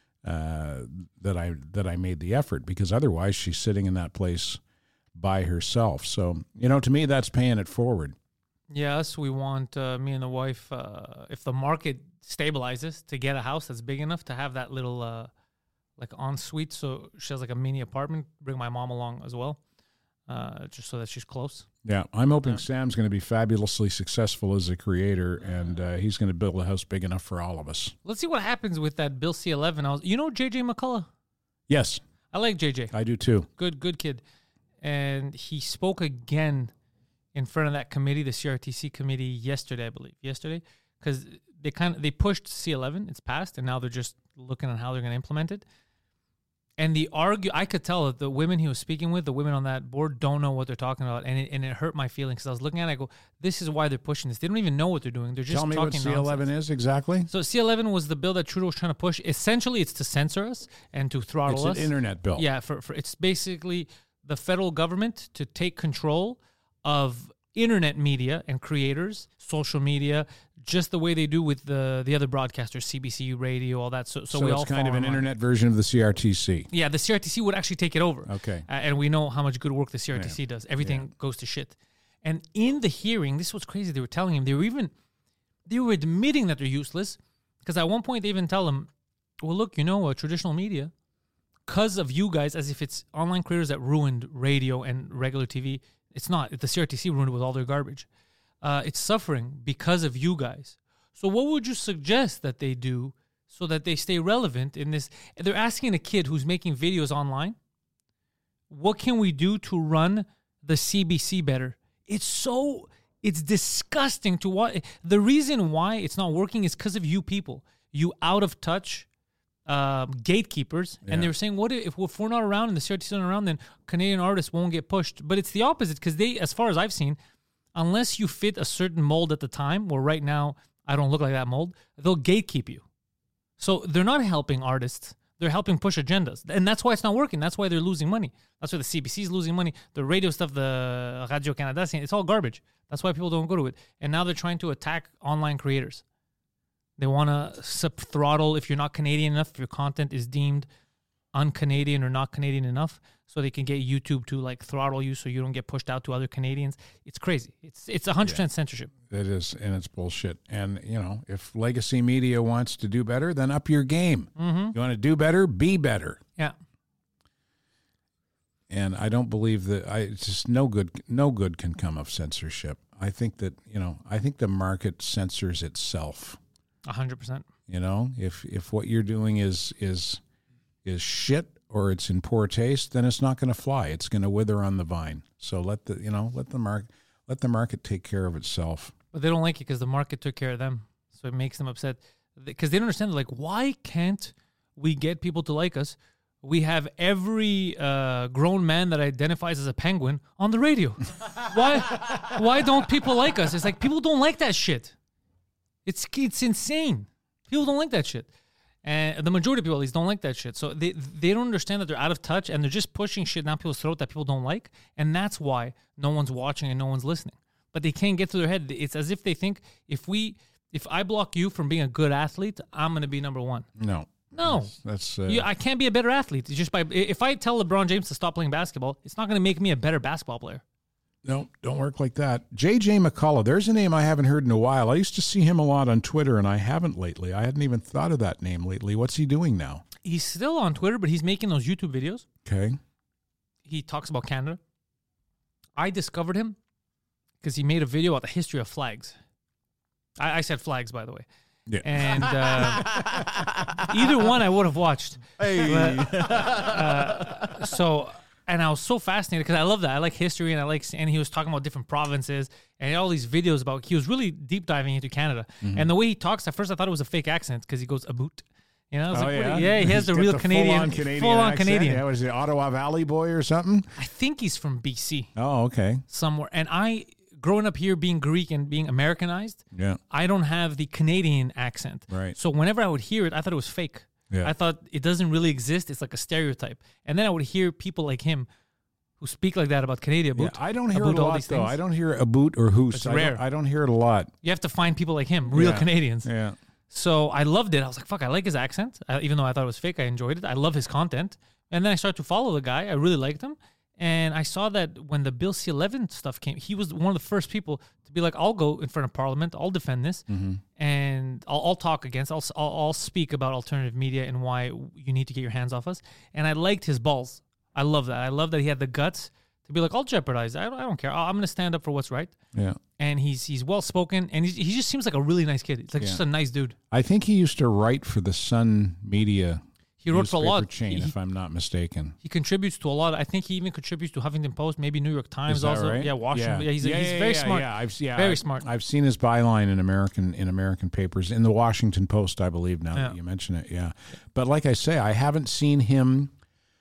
uh, that I that I made the effort, because otherwise she's sitting in that place by herself. So you know, to me, that's paying it forward. Yes, we want uh, me and the wife, uh, if the market stabilizes, to get a house that's big enough to have that little uh, like ensuite. So she has like a mini apartment. Bring my mom along as well, uh, just so that she's close. Yeah, I'm hoping Yeah. Sam's going to be fabulously successful as a creator, and uh, he's going to build a house big enough for all of us. Let's see what happens with that Bill C eleven. I was, you know, J J McCullough. Yes, I like J J. I do too. Good, good kid. And he spoke again in front of that committee, the C R T C committee, yesterday, I believe. Yesterday, because they kind of they pushed C eleven. It's passed, and now they're just looking at how they're going to implement it. And the argue, I could tell that the women he was speaking with, the women on that board, don't know what they're talking about, and it, and it hurt my feelings because I was looking at it. I go, this is why they're pushing this. They don't even know what they're doing. They're just Tell me what talking C eleven nonsense. is exactly. So C eleven was the bill that Trudeau was trying to push. Essentially, it's to censor us and to throttle It's an us. internet bill. Yeah, for, for it's basically the federal government to take control of internet media and creators, social media, just the way they do with the the other broadcasters, C B C radio, all that. So, so, So, we it's all kind fall of an in line. internet version of the C R T C. Yeah, the C R T C would actually take it over. Okay. Uh, and we know how much good work the C R T C does. Everything goes to shit. And in the hearing, this was crazy. They were telling him, they were even, they were admitting that they're useless. Because at one point they even tell him, well, look, you know, uh, traditional media, because of you guys, as if it's online creators that ruined radio and regular T V. It's not. The C R T C ruined it with all their garbage. Uh, it's suffering because of you guys. So what would you suggest that they do so that they stay relevant in this? They're asking a kid who's making videos online, what can we do to run the C B C better? It's so, it's disgusting to watch. The reason why it's not working is because of you people, you out of touch um, gatekeepers. Yeah. And they were saying, what if, if we're not around and the C R T C is not around, then Canadian artists won't get pushed. But it's the opposite, because they, as far as I've seen, unless you fit a certain mold at the time, or right now I don't look like that mold, they'll gatekeep you. So they're not helping artists. They're helping push agendas. And that's why it's not working. That's why they're losing money. That's why the C B C is losing money. The radio stuff, the Radio Canada, it's all garbage. That's why people don't go to it. And now they're trying to attack online creators. They want to sub-throttle if you're not Canadian enough, if your content is deemed un-Canadian or not Canadian enough, so they can get YouTube to like throttle you so you don't get pushed out to other Canadians. It's crazy. It's it's one hundred percent censorship. It is, and it's bullshit. And, you know, if legacy media wants to do better, then up your game. Mm-hmm. You want to do better, be better. Yeah. And I don't believe that I it's just no good no good can come of censorship. I think that, you know, I think the market censors itself. one hundred percent. You know, if if what you're doing is is is shit or it's in poor taste, then it's not going to fly. It's going to wither on the vine. So let the, you know, let the market let the market take care of itself. But they don't like it because the market took care of them. So it makes them upset. Because they don't understand. They're like, why can't we get people to like us? We have every uh, grown man that identifies as a penguin on the radio. why why don't people like us? It's like, people don't like that shit. It's it's insane. People don't like that shit. And the majority of people at least don't like that shit. So they they don't understand that they're out of touch and they're just pushing shit down people's throat that people don't like. And that's why no one's watching and no one's listening. But they can't get through their head. It's as if they think if we if I block you from being a good athlete, I'm going to be number one. No. No. That's, that's uh, You, I can't be a better athlete. It's just by if I tell LeBron James to stop playing basketball, it's not going to make me a better basketball player. no, don't work like that. J J McCullough, there's a name I haven't heard in a while. I used to see him a lot on Twitter, and I haven't lately. I hadn't even thought of that name lately. What's he doing now? He's still on Twitter, but he's making those YouTube videos. Okay. He talks about Canada. I discovered him because he made a video about the history of flags. I, I said flags, by the way. Yeah. And uh, either one I would have watched. Hey. But, uh, so, and I was so fascinated because I love that. I like history, and I like, and he was talking about different provinces and all these videos about. He was really deep diving into Canada, Mm-hmm. and the way he talks. At first, I thought it was a fake accent because he goes a boot. You know, I was Oh, like, what yeah? do you- yeah, he has the He's real got Canadian, full-on Canadian full-on accent. Canadian. Yeah, what is it, Ottawa Valley boy or something? I think he's from B C. Oh, okay. Somewhere. And I growing up here, being Greek and being Americanized, Yeah. I don't have the Canadian accent. Right. So whenever I would hear it, I thought it was fake. Yeah. I thought it doesn't really exist. It's like a stereotype. And then I would hear people like him who speak like that about Canadian. Yeah, About, I don't hear about it a all lot, these though. things. I don't hear a boot or hoos. It's I rare. Don't, I don't hear it a lot. You have to find people like him, real Yeah. Canadians. Yeah. So I loved it. I was like, fuck, I like his accent. I, even though I thought it was fake, I enjoyed it. I love his content. And then I started to follow the guy. I really liked him. And I saw that when the Bill C eleven stuff came, he was one of the first people to be like, I'll go in front of Parliament. I'll defend this. Mm-hmm. And I'll, I'll talk against, I'll, I'll, I'll speak about alternative media and why you need to get your hands off us. And I liked his balls. I love that. I love that he had the guts to be like, I'll jeopardize. I don't, I don't care. I'm going to stand up for what's right. Yeah. And he's he's well spoken, and he's, he just seems like a really nice kid. He's like Yeah. just a nice dude. I think he used to write for the Sun Media He wrote for a newspaper lot. chain, He- if I'm not mistaken. He contributes to a lot. I think he even contributes to Huffington Post, maybe New York Times Is that also. right? Yeah, Washington. Yeah, he's, yeah, he's yeah, very yeah, smart. Yeah, I've, yeah, Very I've, smart. I've seen his byline in American in American papers, in the Washington Post, I believe. Now Yeah. that you mention it, yeah. But like I say, I haven't seen him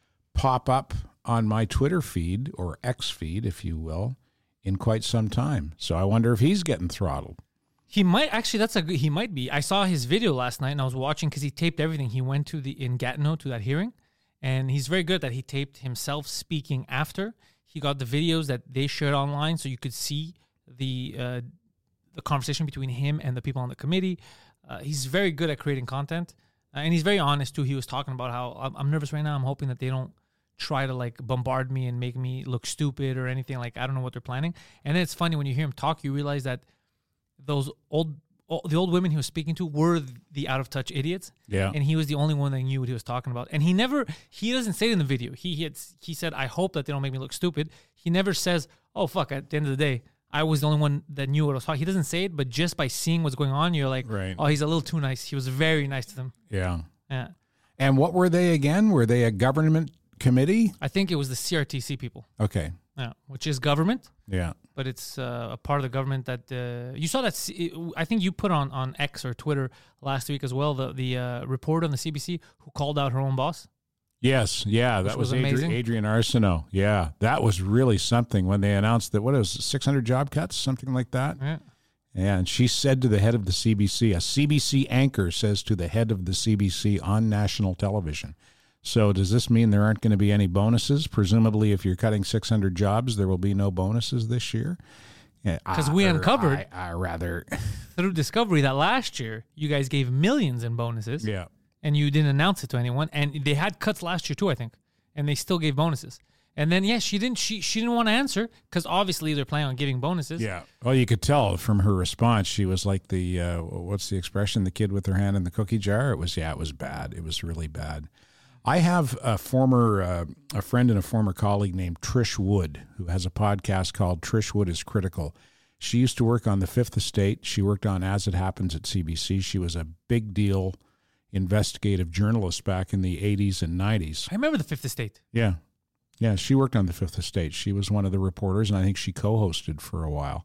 pop up on my Twitter feed or X feed, if you will, in quite some time. So I wonder if he's getting throttled. He might actually. That's a good. He might be. I saw his video last night, and I was watching because he taped everything. He went to the in Gatineau to that hearing, and he's very good that he taped himself speaking after. He got the videos that they shared online, so you could see the uh, the conversation between him and the people on the committee. Uh, he's very good at creating content, uh, and he's very honest too. He was talking about how I'm, I'm nervous right now. I'm hoping that they don't try to like bombard me and make me look stupid or anything. Like I don't know what they're planning. And then it's funny when you hear him talk, you realize that those old, the old women he was speaking to were the out of touch idiots. Yeah. And he was the only one that knew what he was talking about. And he never, he doesn't say it in the video. He he, had, he said, I hope that they don't make me look stupid. He never says, oh, fuck, at the end of the day, I was the only one that knew what I was talking. He doesn't say it, but just by seeing what's going on, you're like, Right. oh, he's a little too nice. He was very nice to them. Yeah. Yeah. And what were they again? Were they a government committee? I think it was the C R T C people. Okay. Yeah. Which is government. Yeah. But it's uh, a part of the government that uh, you saw that. C- I think you put on, on X or Twitter last week as well. The the uh, reporter on the C B C who called out her own boss. Yes, yeah, that Which was, was Adri- amazing. Adrian Arsenault. Yeah, that was really something when they announced that, what it was, six hundred job cuts, something like that. Yeah. Yeah, and she said to the head of the C B C, a C B C anchor says to the head of the C B C on national television. So does this mean there aren't going to be any bonuses? Presumably, if you're cutting six hundred jobs, there will be no bonuses this year? Because we uncovered I, I rather... through Discovery that last year you guys gave millions in bonuses. Yeah. And you didn't announce it to anyone. And they had cuts last year too, I think. And they still gave bonuses. And then, yeah, she didn't she, she didn't want to answer because obviously they're planning on giving bonuses. Yeah. Well, you could tell from her response. She was like the, uh, what's the expression? The kid with her hand in the cookie jar. It was, yeah, it was bad. It was really bad. I have a former, uh, a friend and a former colleague named Trish Wood, who has a podcast called Trish Wood is Critical. She used to work on the Fifth Estate. She worked on As It Happens at C B C. She was a big deal investigative journalist back in the eighties and nineties. I remember the Fifth Estate. Yeah. Yeah, she worked on the Fifth Estate. She was one of the reporters, and I think she co-hosted for a while.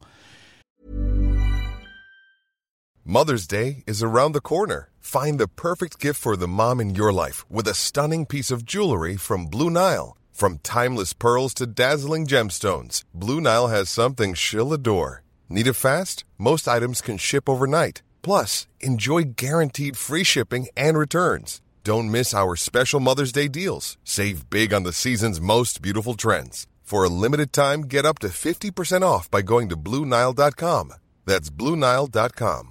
Mother's Day is around the corner. Find the perfect gift for the mom in your life with a stunning piece of jewelry from Blue Nile. From timeless pearls to dazzling gemstones, Blue Nile has something she'll adore. Need it fast? Most items can ship overnight. Plus, enjoy guaranteed free shipping and returns. Don't miss our special Mother's Day deals. Save big on the season's most beautiful trends. For a limited time, get up to fifty percent off by going to Blue Nile dot com. That's Blue Nile dot com.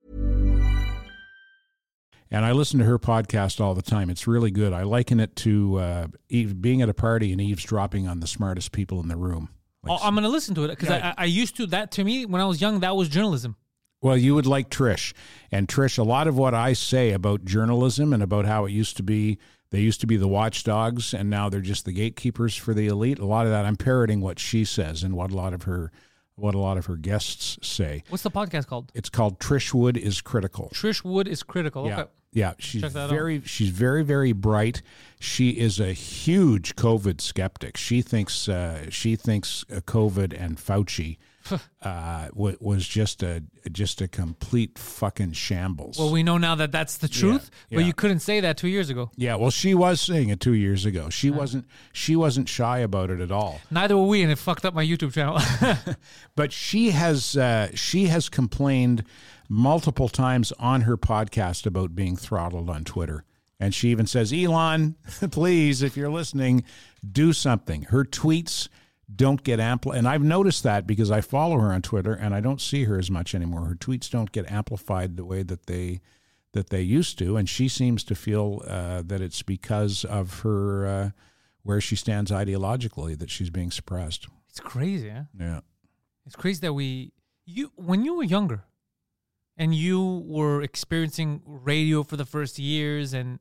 And I listen to her podcast all the time. It's really good. I liken it to uh, Eve, being at a party and eavesdropping on the smartest people in the room. Like, Oh, I'm going to listen to it because Yeah. I, I used to, that to me, when I was young, that was journalism. well, you would like Trish. And Trish, a lot of what I say about journalism and about how it used to be, they used to be the watchdogs, and now they're just the gatekeepers for the elite. A lot of that, I'm parroting what she says and what a lot of her, what a lot of her guests say. What's the podcast called? It's called Trish Wood is Critical. Trish Wood is Critical. Yeah. Okay. Yeah, she's Check that out. very she's very very bright. She is a huge COVID skeptic. She thinks uh, she thinks uh, COVID and Fauci uh, w- was just a just a complete fucking shambles. Well, we know now that that's the truth, Yeah, but yeah. you couldn't say that two years ago. yeah, well, she was saying it two years ago. She wasn't she wasn't shy about it at all. Neither were we, and it fucked up my YouTube channel. But she has uh, she has complained multiple times on her podcast about being throttled on Twitter. And she even says, Elon, please, if you're listening, do something. Her tweets don't get amplified. And I've noticed that because I follow her on Twitter and I don't see her as much anymore. Her tweets don't get amplified the way that they that they used to. And she seems to feel uh, that it's because of her, uh, where she stands ideologically, that she's being suppressed. It's crazy, huh? Yeah. It's crazy that we you when you were younger and you were experiencing radio for the first years and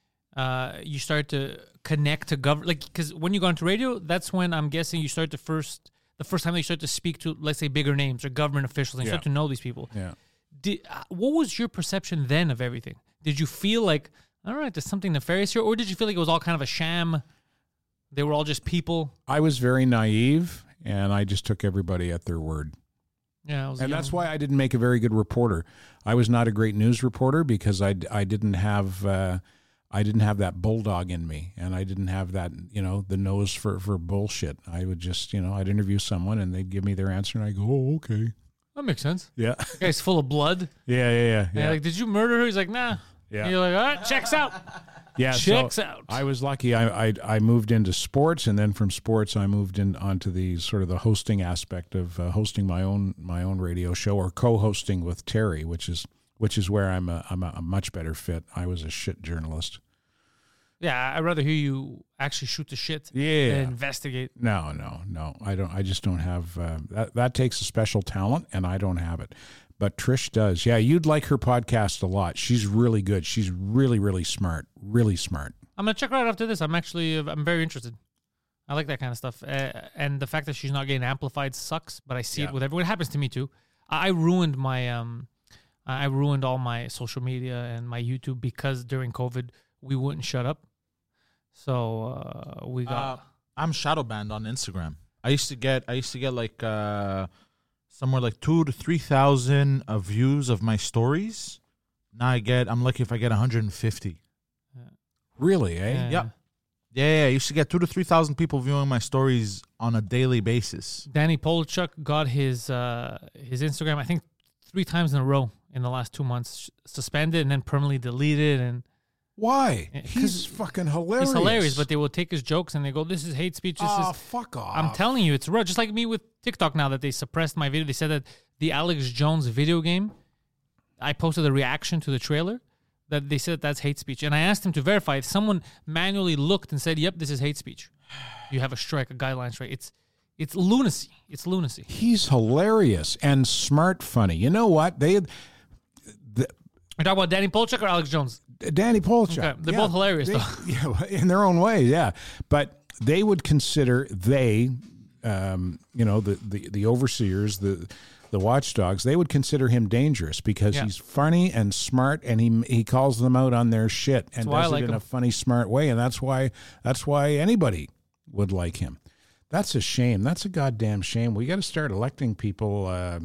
uh, you start to connect to government, like, because when you go into radio, that's when I'm guessing you start to first, the first time that you start to speak to, let's say, bigger names or government officials, and you Yeah. start to know these people. Yeah. Did, uh, what was your perception then of everything? Did you feel like, all right, there's something nefarious here, or did you feel like it was all kind of a sham? They were all just people. I was very naive and I just took everybody at their word. Yeah, I was And young. that's why I didn't make a very good reporter. I was not a great news reporter because I, I didn't have uh, I didn't have that bulldog in me, and I didn't have that, you know, the nose for, for bullshit. I would just, you know, I'd interview someone and they'd give me their answer and I go, oh, okay. That makes sense. Yeah. The guy's full of blood. Yeah, yeah, yeah. Yeah. Yeah. Like, did you murder her? He's like, nah. Yeah. And you're like, all right, checks out. yeah Checks so out. I was lucky. I, I I moved into sports, and then from sports I moved in onto the sort of the hosting aspect of uh, hosting my own my own radio show, or co-hosting with Terry, which is which is where I'm a, I'm a, a much better fit. I was a shit journalist. Yeah, I'd rather hear you actually shoot the shit Yeah. than investigate. No, no, no. I don't. I just don't have uh, that. That takes a special talent, and I don't have it. But Trish does. Yeah, you'd like her podcast a lot. She's really good. She's really, really smart. Really smart. I'm gonna check her out after this. I'm actually, uh, I'm very interested. I like that kind of stuff, uh, and the fact that she's not getting amplified sucks. But I see Yeah. it with everyone. It happens to me too. I I ruined my, um, I ruined all my social media and my YouTube because during COVID we wouldn't shut up. So uh, we got. Uh, I'm shadow banned on Instagram. I used to get I used to get like uh, somewhere like two to three thousand uh, views of my stories. Now I get I'm lucky if I get one hundred fifty. Really, eh? Yeah. Yep. Yeah, yeah, I used to get two to three thousand people viewing my stories on a daily basis. Danny Polchuk got his uh, his Instagram, I think, three times in a row in the last two months, suspended and then permanently deleted. And Why? Yeah, 'cause He's fucking hilarious. he's hilarious, but they will take his jokes and they go, "This is hate speech. This oh, is." fuck off. I'm telling you, it's real. Just like me with TikTok now that they suppressed my video. They said that the Alex Jones video game, I posted a reaction to the trailer, that they said that's hate speech. And I asked him to verify it. Someone manually looked and said, yep, this is hate speech. You have a strike, a guideline strike. It's it's lunacy. It's lunacy. He's hilarious and smart funny. You know what? They had the, You're talking about Danny Polchuk or Alex Jones? Danny Polchuk. Okay, they're both hilarious, they- though. Yeah, in their own way, yeah. But they would consider they, um, you know, the, the, the overseers, the the watchdogs, they would consider him dangerous because Yeah. he's funny and smart, and he he calls them out on their shit and why I does like it in him. a funny, smart way, and that's why that's why anybody would like him. That's a shame. That's a goddamn shame. We got to start electing people uh,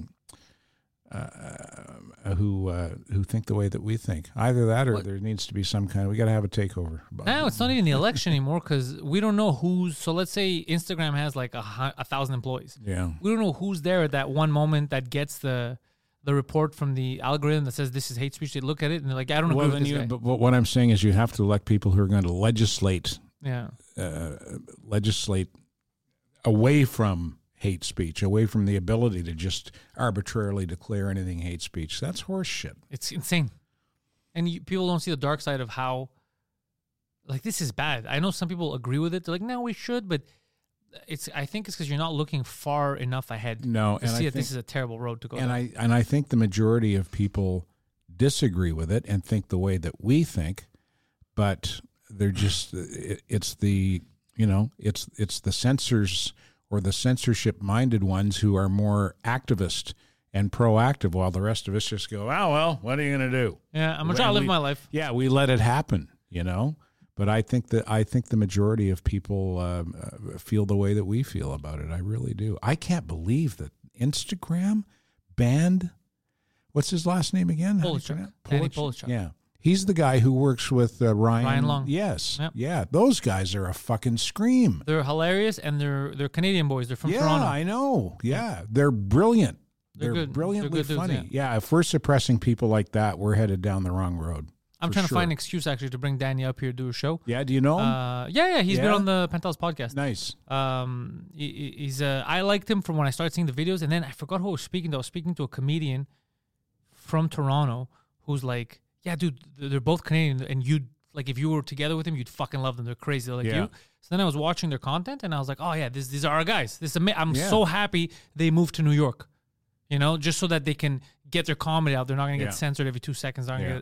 uh, who uh, who think the way that we think. Either that, or What? there needs to be some kind of. We got to have a takeover. Now it's not even the election anymore because we don't know who's. So let's say Instagram has like a, hu- a thousand employees. Yeah. We don't know who's there at that one moment that gets the the report from the algorithm that says this is hate speech. They look at it and they're like, I don't agree Well, with this you- guy. but, but what I'm saying is, you have to elect people who are going to legislate Yeah. uh, legislate away from hate speech, away from the ability to just arbitrarily declare anything hate speech. That's horse shit. It's insane. And you, people don't see the dark side of how, like, this is bad. I know some people agree with it. They're like, no, we should, but it's. I think it's because you're not looking far enough ahead No, to and see I that this think- is a terrible road to go And down. I and I think the majority of people disagree with it and think the way that we think, but they're just it, it's the you know it's it's the censors or the censorship minded ones who are more activist and proactive, while the rest of us just go, oh, well, what are you going to do? Yeah, I'm gonna try to And live we- my life. Yeah, we let it happen, you know. But I think that I think the majority of people um, uh, feel the way that we feel about it. I really do. I can't believe that Instagram banned. What's his last name again? How do you Polachuk. pronounce- Danny Polachuk? Polachuk. Yeah, he's the guy who works with uh, Ryan. Ryan Long. Yes. Yep. Yeah, those guys are a fucking scream. They're hilarious, and they're they're Canadian boys. They're from yeah, Toronto. I know. Yeah, they're brilliant. They're They're, good. brilliantly They're good dudes, funny. yeah, if we're suppressing people like that, we're headed down the wrong road. I'm for trying sure. to find an excuse actually to bring Danny up here to do a show. Yeah, do you know him? Uh, yeah, yeah, he's been Yeah? on the Penthouse podcast. Nice. Um, he, he's uh, I liked him from when I started seeing the videos, and then I forgot who I was speaking to. I was speaking to a comedian from Toronto who's like, "Yeah, dude, they're both Canadian, and you like if you were together with him, you'd fucking love them. They're crazy, they're like Yeah. you." So then I was watching their content, and I was like, "Oh yeah, this these are our guys. This is ama- I'm Yeah. so happy they moved to New York, you know, just so that they can get their comedy out. They're not gonna get Yeah. censored every two seconds. They're not gonna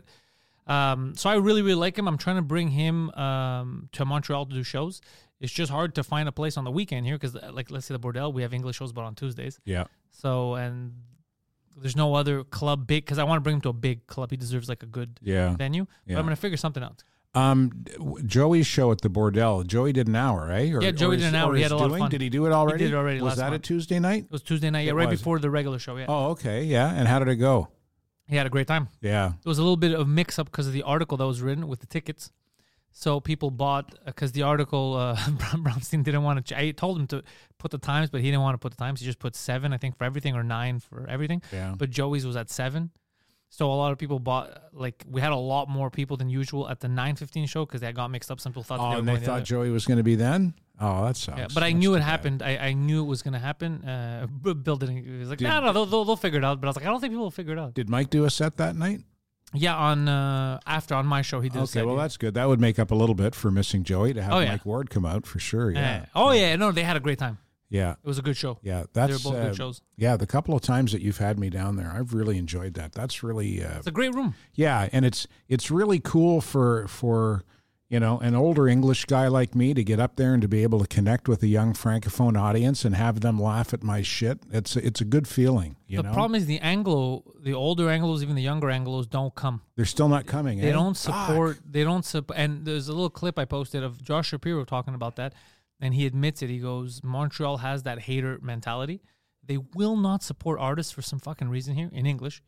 Yeah. get Um, so I really, really like him. I'm trying to bring him um, to Montreal to do shows. It's just hard to find a place on the weekend here because, like, let's say the Bordel, we have English shows, but on Tuesdays. Yeah. So, and there's no other club big because I want to bring him to a big club. He deserves like a good Yeah. venue. Yeah. But I'm going to figure something out. Um, w- Joey's show at the Bordel. Joey did an hour, right? Or, Yeah, Joey or did is- an hour. or He is had a lot of doing? fun. Did he do it already? He did it already Was last that a month. Tuesday night? It was Tuesday night, yeah, It right was. before the regular show. Yeah, Oh, okay. Yeah. And how did it go? he had a great time. Yeah. There was a little bit of mix up because of the article that was written with the tickets. So people bought because the article uh, Brownstein didn't want to. Ch- I told him to put the times, but he didn't want to put the times. He just put seven, I think, for everything or nine for everything. Yeah. But Joey's was at seven. So a lot of people bought. Like we had a lot more people than usual at the nine fifteen show because they got mixed up. Some people thought that Oh, they were and they going the thought other. Joey was going to be then? Oh, that sucks. Yeah, but I That's knew too it bad. happened. I, I knew it was going to happen. Uh, B- Bill didn't. He was like, no, no, they'll, they'll, they'll figure it out. But I was like, I don't think people will figure it out. Did Mike do a set that night? Yeah, on uh, after on my show he did. a Okay, set, well, yeah. that's good. That would make up a little bit for missing Joey to have Oh, yeah. Mike Ward come out for sure. Yeah. Yeah. Oh yeah, no, they had a great time. Yeah. It was a good show. Yeah. They were That's both uh, good shows. Yeah, the couple of times that you've had me down there, I've really enjoyed that. That's really uh, It's a great room. yeah, and it's it's really cool for for you know an older English guy like me to get up there and to be able to connect with a young francophone audience and have them laugh at my shit. It's it's a good feeling. You the know, problem is the Anglo, the older Anglos, even the younger Anglos, don't come. they're still not coming. They eh? don't Fuck. support. They don't support. And there's a little clip I posted of Josh Shapiro talking about that, and he admits it. He goes, Montreal has that hater mentality. They will not support artists for some fucking reason here in English,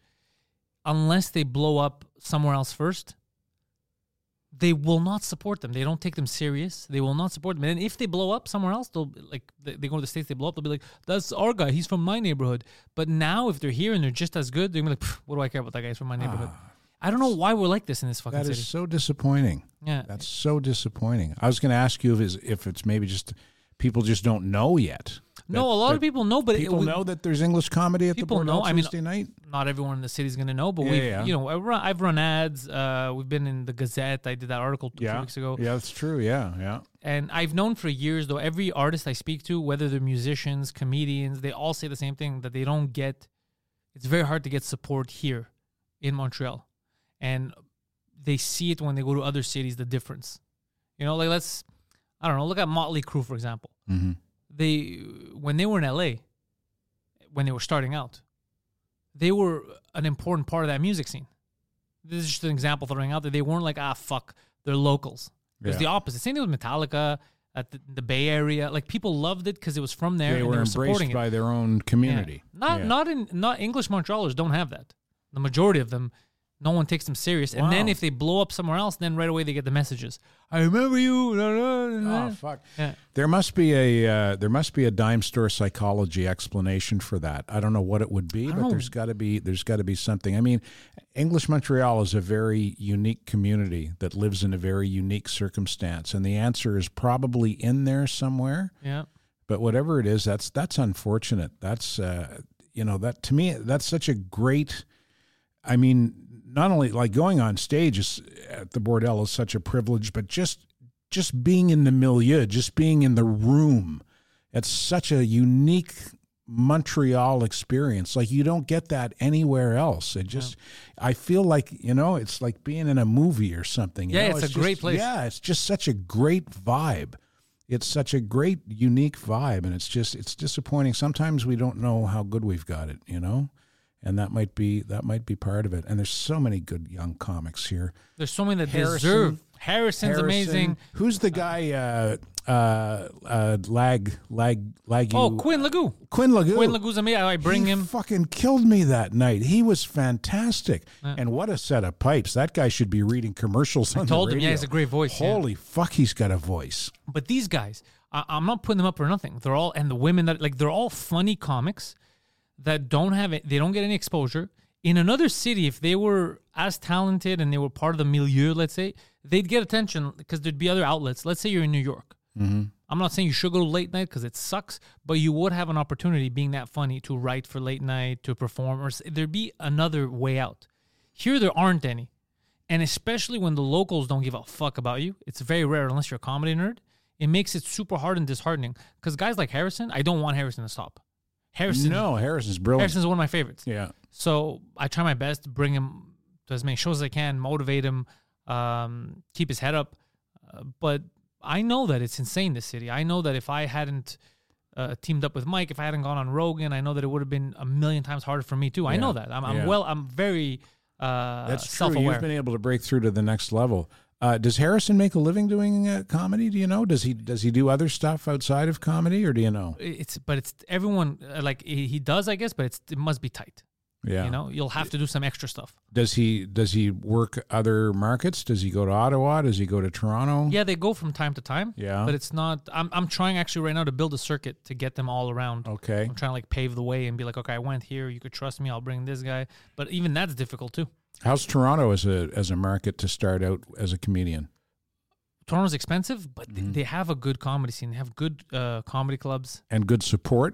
unless they blow up somewhere else first. They will not support them. They don't take them serious. They will not support them. And if they blow up somewhere else, they'll like they, they go to the States, they blow up, they'll be like, that's our guy. He's from my neighborhood. But now if they're here and they're just as good, they're gonna be like, what do I care about that guy? He's from my neighborhood. I don't know why we're like this in this fucking That city. is so disappointing. Yeah. That's so disappointing. I was going to ask you if it's, if it's maybe just people just don't know yet. No, That- a lot that of people know, but it- people we- know that there's English comedy at People the Bordel know. I mean, Tuesday night. not everyone in the city is going to know, but Yeah, we, yeah. you know, I run, I've run ads. Uh, we've been in the Gazette. I did that article two Yeah, weeks ago. yeah, that's true. Yeah, yeah. And I've known for years, though, every artist I speak to, whether they're musicians, comedians, they all say the same thing, that they don't get, it's very hard to get support here in Montreal. And they see it when they go to other cities, the difference. You know, like let's, I don't know, look at Motley Crue, for example. Mm-hmm. They, when they were in L A, when they were starting out, they were an important part of that music scene. This is just an example throwing out there. They weren't like, ah, fuck, they're locals. It was Yeah. the opposite. Same thing with Metallica at the, the Bay Area. Like people loved it because it was from there They and were they were embraced supporting by it. their own community. Yeah. Not Yeah. not in not English Montrealers don't have that. The majority of them, no one takes them serious. And then Wow. if they blow up somewhere else, then right away they get the messages. I remember you. Oh fuck! Yeah. There must be a uh, there must be a dime store psychology explanation for that. I don't know what it would be, but know. there's got to be there's got to be something. I mean, English Montreal is a very unique community that lives in a very unique circumstance, and the answer is probably in there somewhere. Yeah. But whatever it is, that's that's unfortunate. That's uh, you know that to me that's such a great. I mean, not only like going on stage is, at the Bordel is such a privilege, but just just being in the milieu, just being in the room, it's such a unique Montreal experience. Like you don't get that anywhere else. It just, I feel like, you know, it's like being in a movie or something. you Yeah, know? it's a great just- place. Yeah, it's just such a great vibe. It's such a great, unique vibe, and it's just, it's disappointing. Sometimes we don't know how good we've got it, you know? and that might be that might be part of it. And there's so many good young comics here. There's so many that Harrison- deserve. Harrison's Harrison. amazing. Who's the guy? Uh, uh, uh, lag, lag, lag. Oh, Quinn Legoo. Quinn Legoo. Quinn Legoo's amazing. I bring he him. fucking killed me that night. He was fantastic. And what a set of pipes. That guy should be reading commercials on told the him, radio. yeah, he's a great voice, yeah. Holy fuck, he's got a voice. But these guys, I, I'm not putting them up for nothing. They're all, and the women that, like, they're all funny comics that don't have it, they don't get any exposure. In another city, if they were as talented and they were part of the milieu, let's say, they'd get attention because there'd be other outlets. Let's say you're in New York. Mm-hmm. I'm not saying you should go to late night because it sucks, but you would have an opportunity being that funny to write for late night, to perform, or s- there'd be another way out. Here, there aren't any. And especially when the locals don't give a fuck about you, it's very rare unless you're a comedy nerd. It makes it super hard and disheartening because guys like Harrison, I don't want Harrison to stop. Harrison, No, Harrison's brilliant. Harrison's one of my favorites. Yeah. So I try my best to bring him to as many shows as I can, motivate him, um, keep his head up. Uh, but I know that it's insane, this city. I know that if I hadn't uh, teamed up with Mike, if I hadn't gone on Rogan, I know that it would have been a million times harder for me too. I Yeah. know that. I'm, I'm Yeah. well, I'm very uh, That's true. self-aware. You've been able to break through to the next level. Uh, does Harrison make a living doing uh, comedy? Do you know? Does he does he do other stuff outside of comedy, or do you know? It's but it's everyone uh, like he, he does, I guess, but it's it must be tight. Yeah. You know, you'll have to do some extra stuff. Does he does he work other markets? Does he go to Ottawa? Does he go to Toronto? Yeah, they go from time to time. Yeah. But it's not. I'm I'm trying actually right now to build a circuit to get them all around. Okay. I'm trying to like pave the way and be like, okay, I went here. You could trust me. I'll bring this guy. But even that's difficult too. How's Toronto as a as a market to start out as a comedian? Toronto's expensive, but Mm-hmm. they, they have a good comedy scene. They have good uh, comedy clubs. And good support?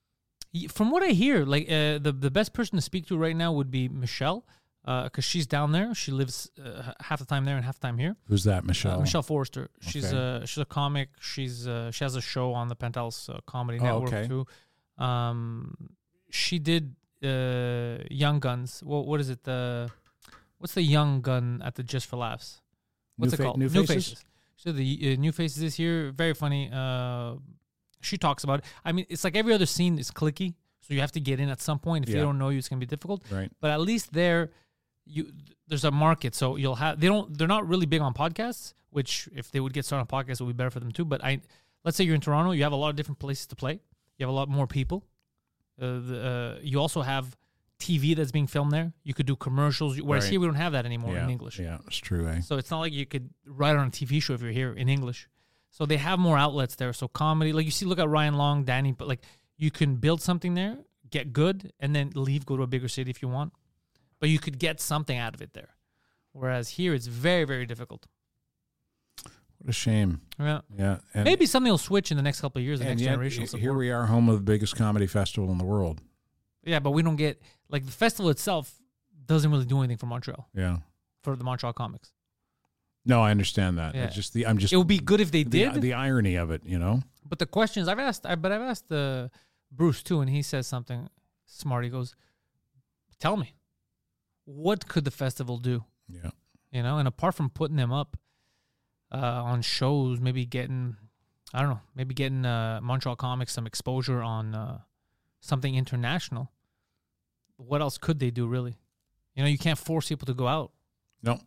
Y- From what I hear, like uh, the the best person to speak to right now would be Michelle, because she's down there. She lives uh, half the time there and half the time here. Who's that, Michelle? Uh, Michelle Forrester. She's Okay. a she's a comic. She's uh, she has a show on the Penthouse uh, Comedy Oh, Network okay. too. Um, she did uh, Young Guns. What what is it? The what's the Young Gun at the Just for Laughs? What's New it Fa- called? New Faces? So the uh, New Faces this year, very funny. Uh, she talks about it. I mean, it's like every other scene is clicky, so you have to get in at some point. If Yeah. they don't know you, it's gonna be difficult. Right. But at least there, you there's a market, so you'll have. They don't. They're not really big on podcasts. Which, if they would get started on podcasts, it would be better for them too. But I, let's say you're in Toronto, you have a lot of different places to play. You have a lot more people. Uh, the, uh, you also have T V that's being filmed there. You could do commercials. Whereas Right. here we don't have that anymore yeah. in English. Yeah, it's true, eh? So it's not like you could write on a T V show if you're here in English. So they have more outlets there. So comedy, like you see, look at Ryan Long, Danny, but like you can build something there, get good, and then leave, go to a bigger city if you want. But you could get something out of it there. Whereas here, it's very, very difficult. What a shame. Yeah. Yeah. And, Maybe something will switch in the next couple of years, the and next yet, generation will here support. we are, home of the biggest comedy festival in the world. Yeah, but we don't get, like the festival itself doesn't really do anything for Montreal, Yeah. for the Montreal comics. No, I understand that. Yeah. It's just the I'm just It would be good if they the, did. the irony of it, you know. But the questions I've asked, I, but I've asked uh, Bruce too, and he says something smart. He goes, "Tell me, what could the festival do? Yeah. You know, and apart from putting them up uh, on shows, maybe getting, I don't know, maybe getting uh, Montreal comics some exposure on uh, something international. What else could they do, really? You know, you can't force people to go out. No.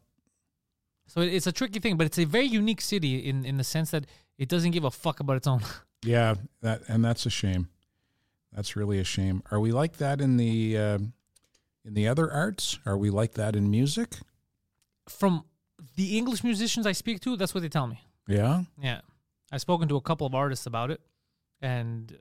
So it- it's a tricky thing, but it's a very unique city in in the sense that it doesn't give a fuck about its own." Yeah, that and that's a shame. That's really a shame. Are we like that in the uh, in the other arts? Are we like that in music? From the English musicians I speak to, that's what they tell me. Yeah. Yeah. I've spoken to a couple of artists about it. And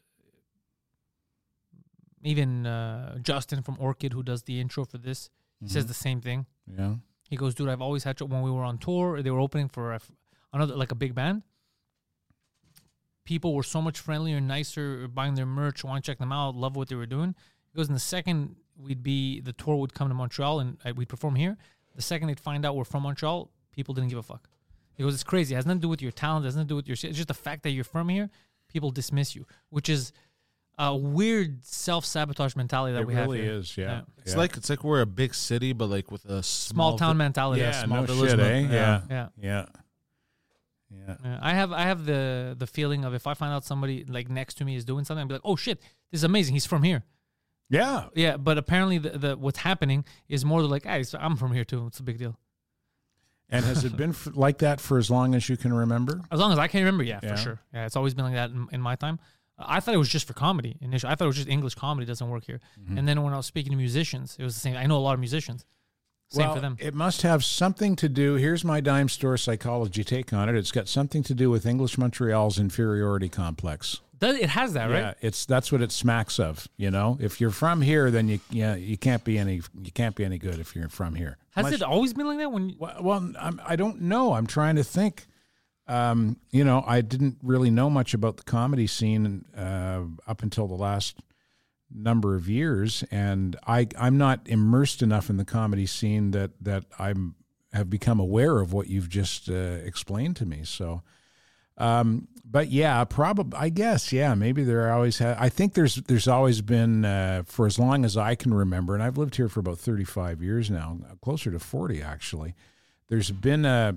even uh, Justin from Orchid, who does the intro for this, he says the same thing. Yeah. He goes, dude, I've always had to, when we were on tour, they were opening for a, another, like a big band. People were so much friendlier and nicer, buying their merch, want to check them out, love what they were doing. He goes, in the second we'd be, the tour would come to Montreal and uh, we'd perform here. The second they'd find out we're from Montreal, people didn't give a fuck. He goes, it's crazy. It has nothing to do with your talent. It has nothing to do with your shit. It's just the fact that you're from here, people dismiss you, which is a weird self-sabotage mentality that It we have really here. is. Yeah. It's Yeah. like it's like we're a big city, but like with a Small small, town vi- mentality. Yeah. small No village shit, men- eh? yeah. Yeah. Yeah. Yeah. Yeah. Yeah, I have I have the the feeling of if I find out somebody like next to me is doing something, I'd be like, oh shit, this is amazing. He's from here. Yeah. Yeah, but apparently the, the what's happening is more like, hey, so I'm from here too. It's a big deal. And has it been f- like that for as long as you can remember? As long as I can remember, yeah, Yeah. for sure. Yeah, it's always been like that in, in my time. Uh, I thought it was just for comedy initially. I thought it was just English comedy doesn't work here. Mm-hmm. And then when I was speaking to musicians, it was the same. I know a lot of musicians. Same well, for them. It must have something to do. Here's my dime store psychology take on it. It's got something to do with English Montreal's inferiority complex. Does, it has that, right? Yeah, it's that's what it smacks of. You know, if you're from here, then you yeah you can't be any you can't be any good if you're from here. Has Much- it always been like that? When you, Well, well I'm, I don't know. I'm trying to think. Um, you know, I didn't really know much about the comedy scene uh, up until the last number of years, and I I'm not immersed enough in the comedy scene that that I'm have become aware of what you've just uh, explained to me. So. Um, but yeah, probably, I guess, yeah, maybe there always ha- I think there's, there's always been, uh, for as long as I can remember, and I've lived here for about thirty-five years now, closer to forty, actually. There's been a,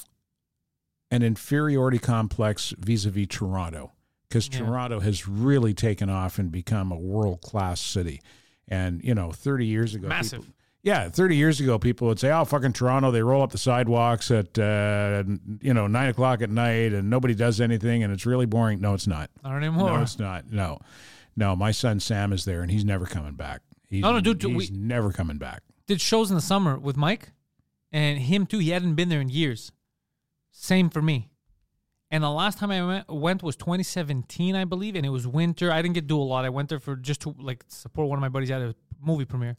an inferiority complex vis-a-vis Toronto, because Yeah. Toronto has really taken off and become a world-class city. And, you know, thirty years ago, Massive. people- yeah, thirty years ago, people would say, "Oh, fucking Toronto! They roll up the sidewalks at uh, you know nine o'clock at night, and nobody does anything, and it's really boring." No, it's not. not anymore. No, it's not. No, no. My son Sam is there, and he's never coming back. He's, No, no, dude, dude, he's we- never coming back. Did shows in the summer with Mike, and him too. He hadn't been there in years. Same for me. And the last time I went, went was twenty seventeen, I believe, and it was winter. I didn't get to do a lot. I went there for just to like support one of my buddies at a movie premiere.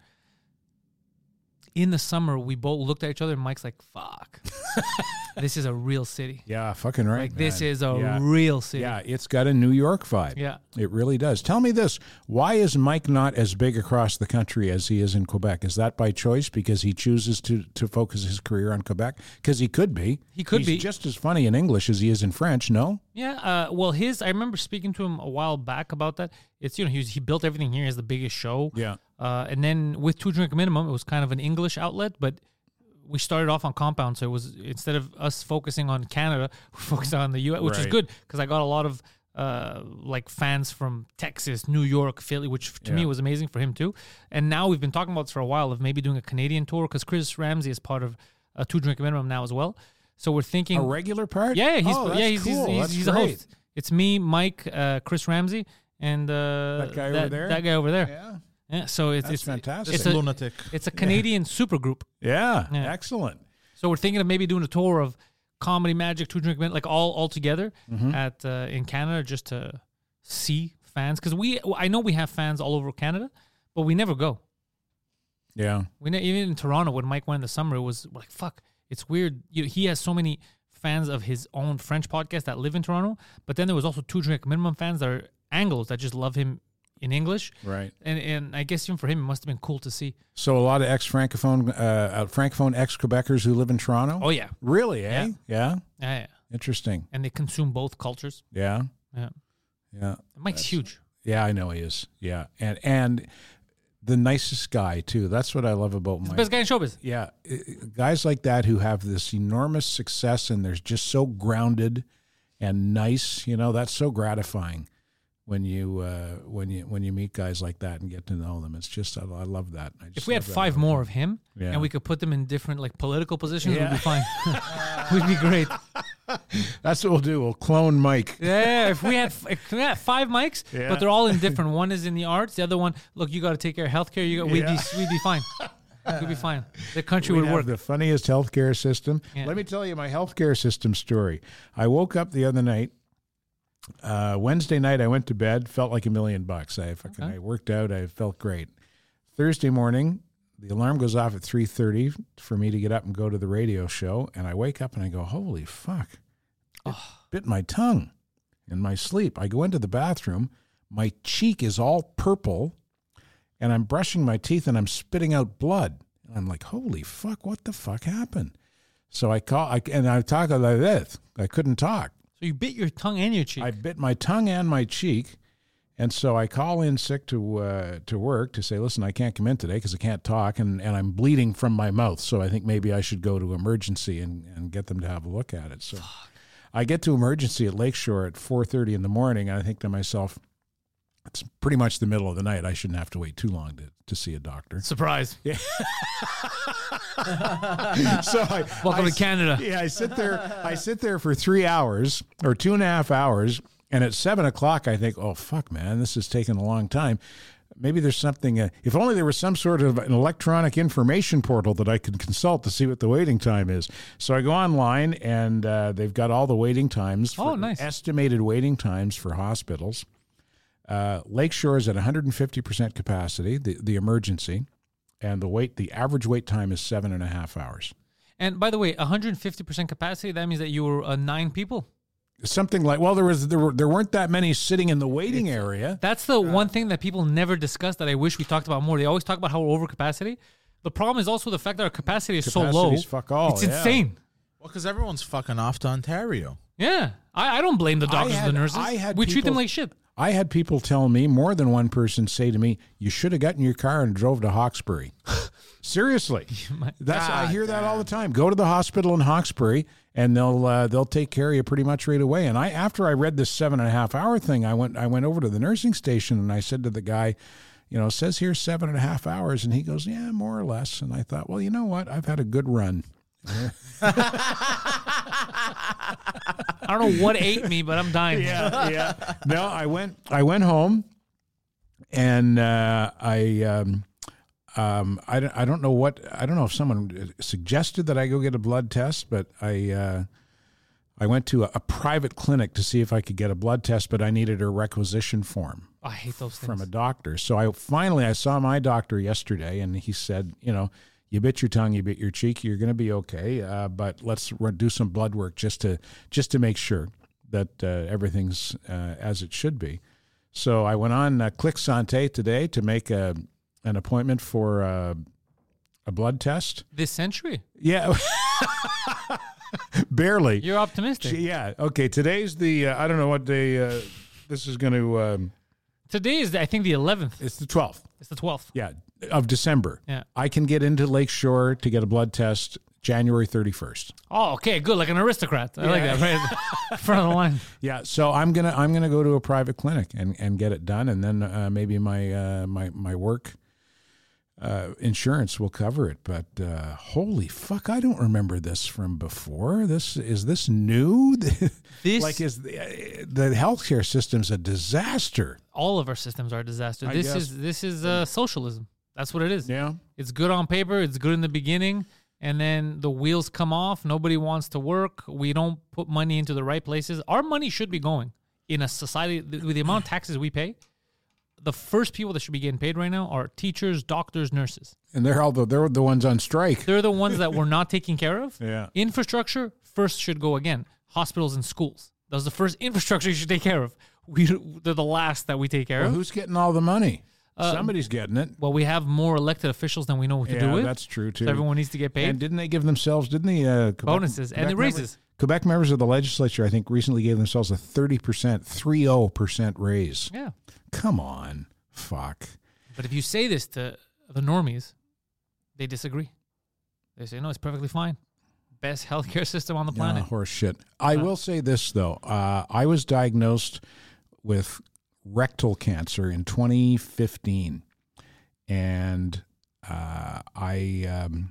In the summer, we both looked at each other, and Mike's like, "Fuck, this is a real city. Yeah, fucking right. Like this man. is a yeah. real city." Yeah, it's got a New York vibe. Yeah. It really does. Tell me this. Why is Mike not as big across the country as he is in Quebec? Is that by choice because he chooses to, to focus his career on Quebec? Because he could be. He could He's be. just as funny in English as he is in French, no? Yeah, uh, well, his I remember speaking to him a while back about that. It's you know he was, he built everything here. He has the biggest show. Yeah. Uh, and then with Two Drink Minimum, it was kind of an English outlet, but we started off on Compound, so it was instead of us focusing on Canada, we focused on the U S, which is Right. good because I got a lot of uh, like fans from Texas, New York, Philly, which to me Yeah. was amazing for him too. And now we've been talking about this for a while of maybe doing a Canadian tour because Chris Ramsey is part of uh, Two Drink Minimum now as well. So we're thinking A regular part? yeah, yeah, he's oh, that's yeah, he's, cool. he's, he's, That's he's a great. host. It's me, Mike, uh, Chris Ramsey, and uh, That guy over there? That guy over there. Yeah. Yeah, so it's That's it's fantastic. It's It's a, lunatic. it's a Canadian supergroup. Yeah. Yeah. Excellent. So we're thinking of maybe doing a tour of Comedy Magic, Two Drink Minute, like all all together Mm-hmm. at uh, in Canada, just to see fans because we I know we have fans all over Canada, but we never go. Yeah. We ne- even in Toronto when Mike went in the summer, it was like fuck. It's weird. You know, he has so many fans of his own French podcast that live in Toronto, but then there was also Two Drink Minimum fans that are Anglos that just love him in English. Right. And and I guess even for him, it must have been cool to see. So a lot of ex-francophone, uh, uh, francophone ex-Quebecers who live in Toronto? Oh yeah, Really, eh? Yeah. Yeah. yeah, yeah. Interesting. And they consume both cultures. Yeah. Yeah, Yeah. Mike's huge. Yeah, I know he is. Yeah. And and the nicest guy, too. That's what I love about He's the Mike. best guy in showbiz. Yeah. i- Guys like that who have this enormous success and they're just so grounded and nice, you know, that's so gratifying when you uh, when you when you meet guys like that and get to know them. It's just I, I love that. I just If we had love that five about more him. of him Yeah. and we could put them in different like political positions, Yeah. we'd be fine. We'd be great. That's what we'll do. We'll clone Mike. Yeah, if we had if we had five mics, Yeah. but they're all in different. One is in the arts, the other one, look, you got to take care of healthcare. You got, we'd Yeah. be we'd be fine. We'd be fine. The country We would have work. the funniest healthcare system. Yeah. Let me tell you my healthcare system story. I woke up the other night. Uh, Wednesday night, I went to bed, felt like a million bucks. I fucking Okay. I worked out. I felt great. Thursday morning, the alarm goes off at three thirty for me to get up and go to the radio show, and I wake up and I go, "Holy fuck!" It bit my tongue in my sleep. I go into the bathroom. My cheek is all purple, and I'm brushing my teeth and I'm spitting out blood. And I'm like, "Holy fuck! What the fuck happened?" So I call, I, and I talk like this. I couldn't talk. So you bit your tongue and your cheek. I bit my tongue and my cheek, and so I call in sick to uh, to work to say, listen, I can't come in today because I can't talk, and, and I'm bleeding from my mouth, so I think maybe I should go to emergency and, and get them to have a look at it. So I get to emergency at Lakeshore at four thirty in the morning, and I think to myself, it's pretty much the middle of the night. I shouldn't have to wait too long to, to see a doctor. Surprise. Yeah. so I, Welcome I, to Canada. Yeah, I sit there. I sit there for three hours or two and a half hours, and at seven o'clock, I think, "Oh fuck, man, this is taking a long time. Maybe there's something. Uh, if only there was some sort of an electronic information portal that I could consult to see what the waiting time is." So I go online, and uh, they've got all the waiting times. For Oh, nice. Estimated waiting times for hospitals. Uh, Lakeshore is at one hundred fifty percent capacity, the the emergency. And the wait, the average wait time is seven and a half hours. And by the way, one hundred fifty percent capacity, that means that you were uh, nine people. Something like, well, there was there were there weren't that many sitting in the waiting area. That's the one thing that people never discuss that I wish we talked about more. They always talk about how we're over capacity. The problem is also the fact that our capacity is so low. Capacity's fuck all, It's yeah. insane. Well, because everyone's fucking off to Ontario. Yeah. I, I don't blame the doctors had- and the nurses. I had we treat them people- like shit. I had people tell me, more than one person say to me, "You should have gotten your car and drove to Hawkesbury." Seriously, that's I hear that all the time. Go to the hospital in Hawkesbury, and they'll uh, they'll take care of you pretty much right away. And I, after I read this seven and a half hour thing, I went I went over to the nursing station and I said to the guy, you know, it says here seven and a half hours, and he goes, "Yeah, more or less." And I thought, well, you know what? I've had a good run. I don't know what ate me, but I'm dying. Yeah, yeah. No, I went. I went home, and uh, I, um, um, I, don't- I don't know what. I don't know if someone suggested that I go get a blood test, but I, uh, I went to a, a private clinic to see if I could get a blood test, but I needed a requisition form I hate those things. from a doctor. So I finally I saw my doctor yesterday, and he said, you know, you bit your tongue, you bit your cheek, you're going to be okay. Uh, but let's r- do some blood work just to just to make sure that uh, everything's uh, as it should be. So I went on uh, Click Santé today to make a an appointment for uh, a blood test. This century? Yeah, barely. You're optimistic. Yeah. Okay. Today's the uh, I don't know what day uh, this is going to. Um, Today is, I think, the eleventh. it's the twelfth. It's the twelfth. Yeah, of December. Yeah. I can get into Lakeshore to get a blood test January thirty-first. Oh, okay, good. Like an aristocrat. I like Yeah. that. Right front of the line. Yeah, so I'm gonna I'm gonna go to a private clinic and, and get it done, and then uh, maybe my uh, my my work uh, insurance will cover it. But uh, holy fuck, I don't remember this from before. This is this new? This like is the, uh, the healthcare system's a disaster? all of our systems are a disaster. I This guess. is this is uh, socialism. That's what it is. Yeah. It's good on paper. It's good in the beginning, and then the wheels come off. Nobody wants to work. We don't put money into the right places. Our money should be going in a society with the amount of taxes we pay. The first people that should be getting paid right now are teachers, doctors, nurses. And they're all the they're the ones on strike. They're the ones that we're not taking care of. Yeah. Infrastructure first should go again. Hospitals and schools. That's the first infrastructure you should take care of. We they're the last that we take care Well, of. who's getting all the money? Uh, Somebody's getting it. Well, we have more elected officials than we know what to Yeah, do with. that's true too. So everyone needs to get paid. And didn't they give themselves, didn't they, uh, Quebec, Bonuses and the Quebec raises. Members, Quebec members of the legislature, I think, recently gave themselves a thirty percent, three oh percent raise. Yeah. Come on. Fuck. But if you say this to the normies, they disagree. They say, no, it's perfectly fine. Best healthcare system on the planet. Yeah, horse shit. I Uh, will say this, though. Uh, I was diagnosed with rectal cancer in twenty fifteen. And uh, I um,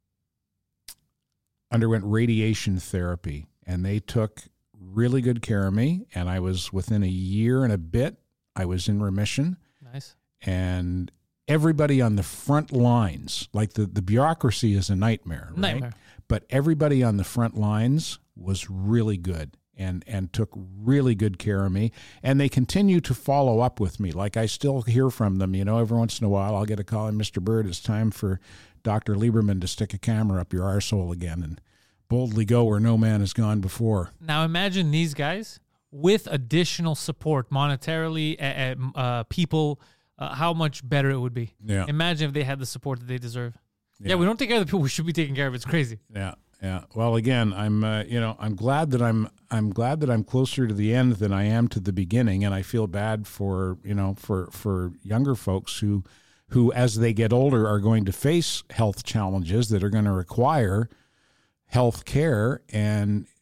underwent radiation therapy, and they took really good care of me. And I was within a year and a bit, I was in remission. Nice. And everybody on the front lines, like the, the bureaucracy is a nightmare, right? Nightmare. But everybody on the front lines was really good and, and took really good care of me. And they continue to follow up with me. Like I still hear from them, you know, every once in a while I'll get a call, and Mister Bird, it's time for Doctor Lieberman to stick a camera up your arsehole again and boldly go where no man has gone before. Now imagine these guys with additional support monetarily, uh, uh, people, uh, how much better it would be. Yeah. Imagine if they had the support that they deserve. Yeah, Yeah. we don't take care of the people we should be taking care of. It's crazy. Yeah, yeah. Well, again, I'm, uh, you know, I'm glad that I'm, I'm glad that I'm closer to the end than I am to the beginning, and I feel bad for, you know, for for younger folks who, who as they get older are going to face health challenges that are going to require health care, and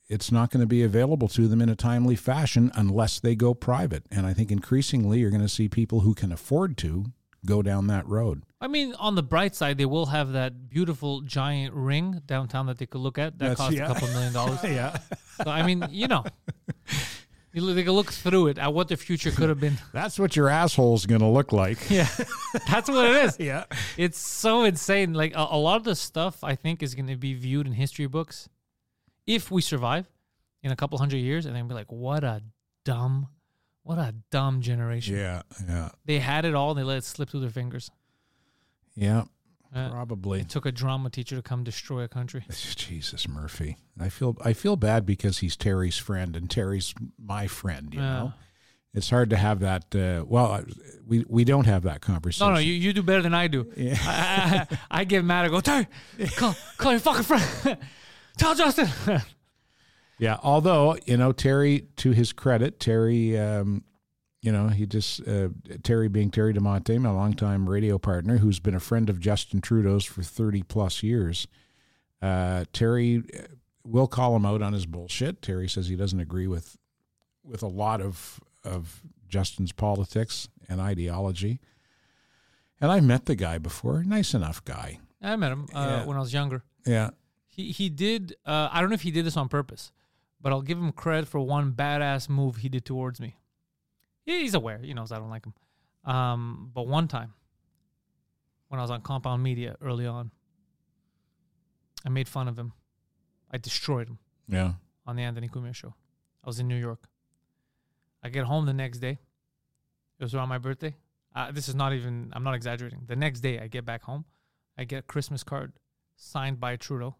it's not going to be available to them in a timely fashion unless they go private. And I think increasingly you're going to see people who can afford to go down that road. I mean, on the bright side, they will have that beautiful giant ring downtown that they could look at. That That's- costs yeah. a couple million dollars. Yeah. So, I mean, you know, you look- they can look through it at what the future could have been. That's what your asshole's going to look like. Yeah, that's what it is. Yeah. It's so insane. Like, a, a lot of the stuff, I think, is going to be viewed in history books if we survive in a couple hundred years, and they'll be like, what a dumb, what a dumb generation. Yeah. Yeah. They had it all, and they let it slip through their fingers. Yeah. Uh, Probably. It took a drama teacher to come destroy a country. Jesus, Murphy. I feel I feel bad because he's Terry's friend and Terry's my friend, you Yeah. know. It's hard to have that uh, well, I- we we don't have that conversation. No, no, you, you do better than I do. Yeah. I, I, I get mad. I go, Terry, call, call your fucking friend. Tell Justin. Yeah, although, you know, Terry, to his credit, Terry, um, you know, he just, uh, Terry being Terry DeMonte, my longtime radio partner, who's been a friend of Justin Trudeau's for thirty plus years, uh, Terry will call him out on his bullshit. Terry says he doesn't agree with with a lot of, of Justin's politics and ideology. And I've met the guy before. Nice enough guy. I met him uh, Yeah. when I was younger. Yeah. He he did. Uh, I don't know if he did this on purpose, but I'll give him credit for one badass move he did towards me. Yeah, he's aware. He knows I don't like him. Um, but one time, when I was on Compound Media early on, I made fun of him. I destroyed him Yeah. on the Anthony Cumia show. I was in New York. I get home the next day. It was around my birthday. Uh, this is not even, I'm not exaggerating. The next day I get back home. I get a Christmas card signed by Trudeau.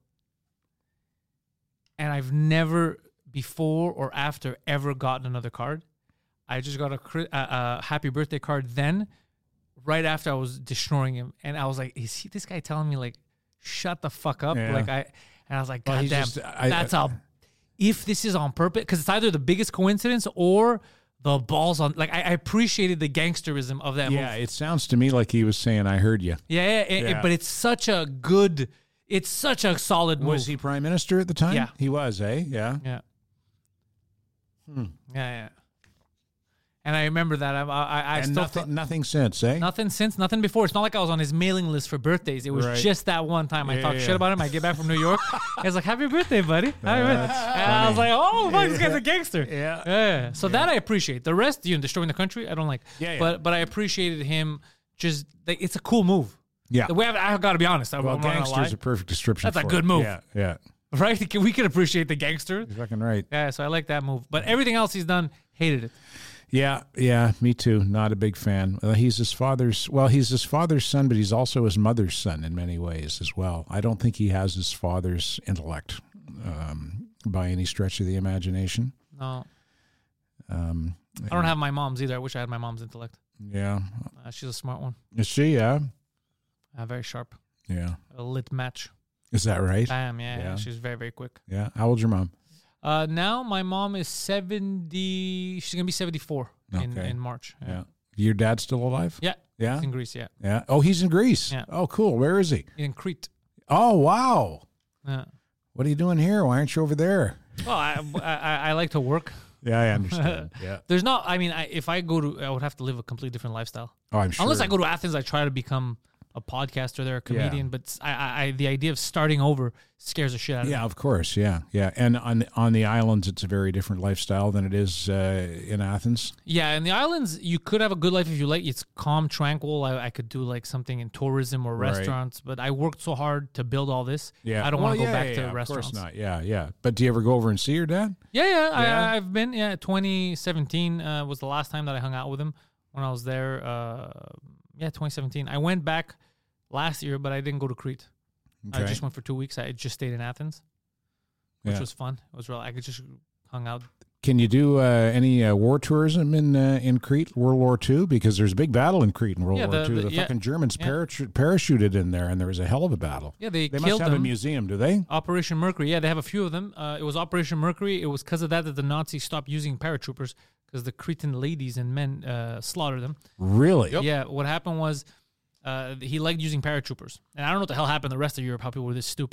And I've never before or after ever gotten another card. I just got a, cri- a, a happy birthday card then, right after I was destroying him. And I was like, is he, this guy telling me, like, shut the fuck up? Yeah. Like, I, and I was like, Well, God he's damn, just- I- that's a, if this is on purpose, because it's either the biggest coincidence or the balls on, like, I, I appreciated the gangsterism of that Yeah, move. it sounds to me like he was saying, I heard you. Yeah, yeah, it- Yeah. it- but it's such a good, it's such a solid move. Was he prime minister at the time? Yeah. He was, eh? Yeah. Yeah. Hmm. Yeah, yeah. And I remember that. I, I, I And still nothing, thought- nothing since, eh? nothing since, nothing before. It's not like I was on his mailing list for birthdays. It was Right. just that one time I Yeah, talked yeah. shit about him. I get back from New York. I was like, happy birthday, buddy. Happy birthday. that's And I was like, oh, fuck, this guy's a gangster. Yeah. Yeah. So that I appreciate. The rest, you know, destroying the country, I don't like. Yeah, yeah. But but I appreciated him just, like, it's a cool move. Yeah. The way I, I got to be honest. I, Well, I'm not gonna lie. gangster's a perfect description That's a for good it. move. Yeah, yeah. Right? We can appreciate the gangster. You're fucking right. Yeah, so I like that move. But everything else he's done, hated it. Yeah, yeah, me too. Not a big fan. Uh, he's his father's, well, he's his father's son, but he's also his mother's son in many ways as well. I don't think he has his father's intellect um, by any stretch of the imagination. No. Um, I don't have my mom's either. I wish I had my mom's intellect. Yeah. Uh, she's a smart one. Is she? Yeah. Uh, very sharp. Yeah. A lit match. Is that right? Bam, yeah, yeah. Yeah. She's very, very quick. Yeah. How old's your mom? Uh, now my mom is seventy. She's going to be seventy-four in, Okay. in March. Yeah. Your dad's still alive? Yeah. Yeah. He's in Greece, yeah. Yeah. Oh, he's in Greece. Yeah. Oh, cool. Where is he? In Crete. Oh, wow. Yeah. What are you doing here? Why aren't you over there? Well, I, I, I like to work. Yeah, I understand. Yeah. There's not, I mean, I, if I go to, I would have to live a completely different lifestyle. Oh, I'm sure. Unless I go to Athens, I try to become a podcaster there, a comedian. But I, I, I, the idea of starting over scares the shit out of me. Yeah, of course. Yeah, yeah. And on on the islands, it's a very different lifestyle than it is uh, in Athens. Yeah, in the islands, you could have a good life if you like. It's calm, tranquil. I, I could do like something in tourism or Right. restaurants, but I worked so hard to build all this. Yeah, I don't Well, want to go yeah, back yeah, to yeah, restaurants. Of course not. Yeah, yeah. But do you ever go over and see your dad? Yeah, yeah, Yeah? I, I've been. Yeah, twenty seventeen uh, was the last time that I hung out with him when I was there. Uh, yeah, twenty seventeen. I went back last year, but I didn't go to Crete. I Okay. just went for two weeks. I just stayed in Athens, which Yeah. was fun. It was real. I could just hung out. Can you do uh, any uh, war tourism in uh, in Crete, World War Two? Because there's a big battle in Crete in World Yeah, War the- Two. the- The, yeah. fucking Germans Yeah. parachute, parachuted in there, and there was a hell of a battle. Yeah, they, They must killed have them. a museum, do they? Operation Mercury. Yeah, they have a few of them. Uh, it was Operation Mercury. It was because of that that the Nazis stopped using paratroopers because the Cretan ladies and men uh, slaughtered them. Really? Yeah, what happened was uh, he liked using paratroopers. And I don't know what the hell happened in the rest of Europe, how people were this stupid.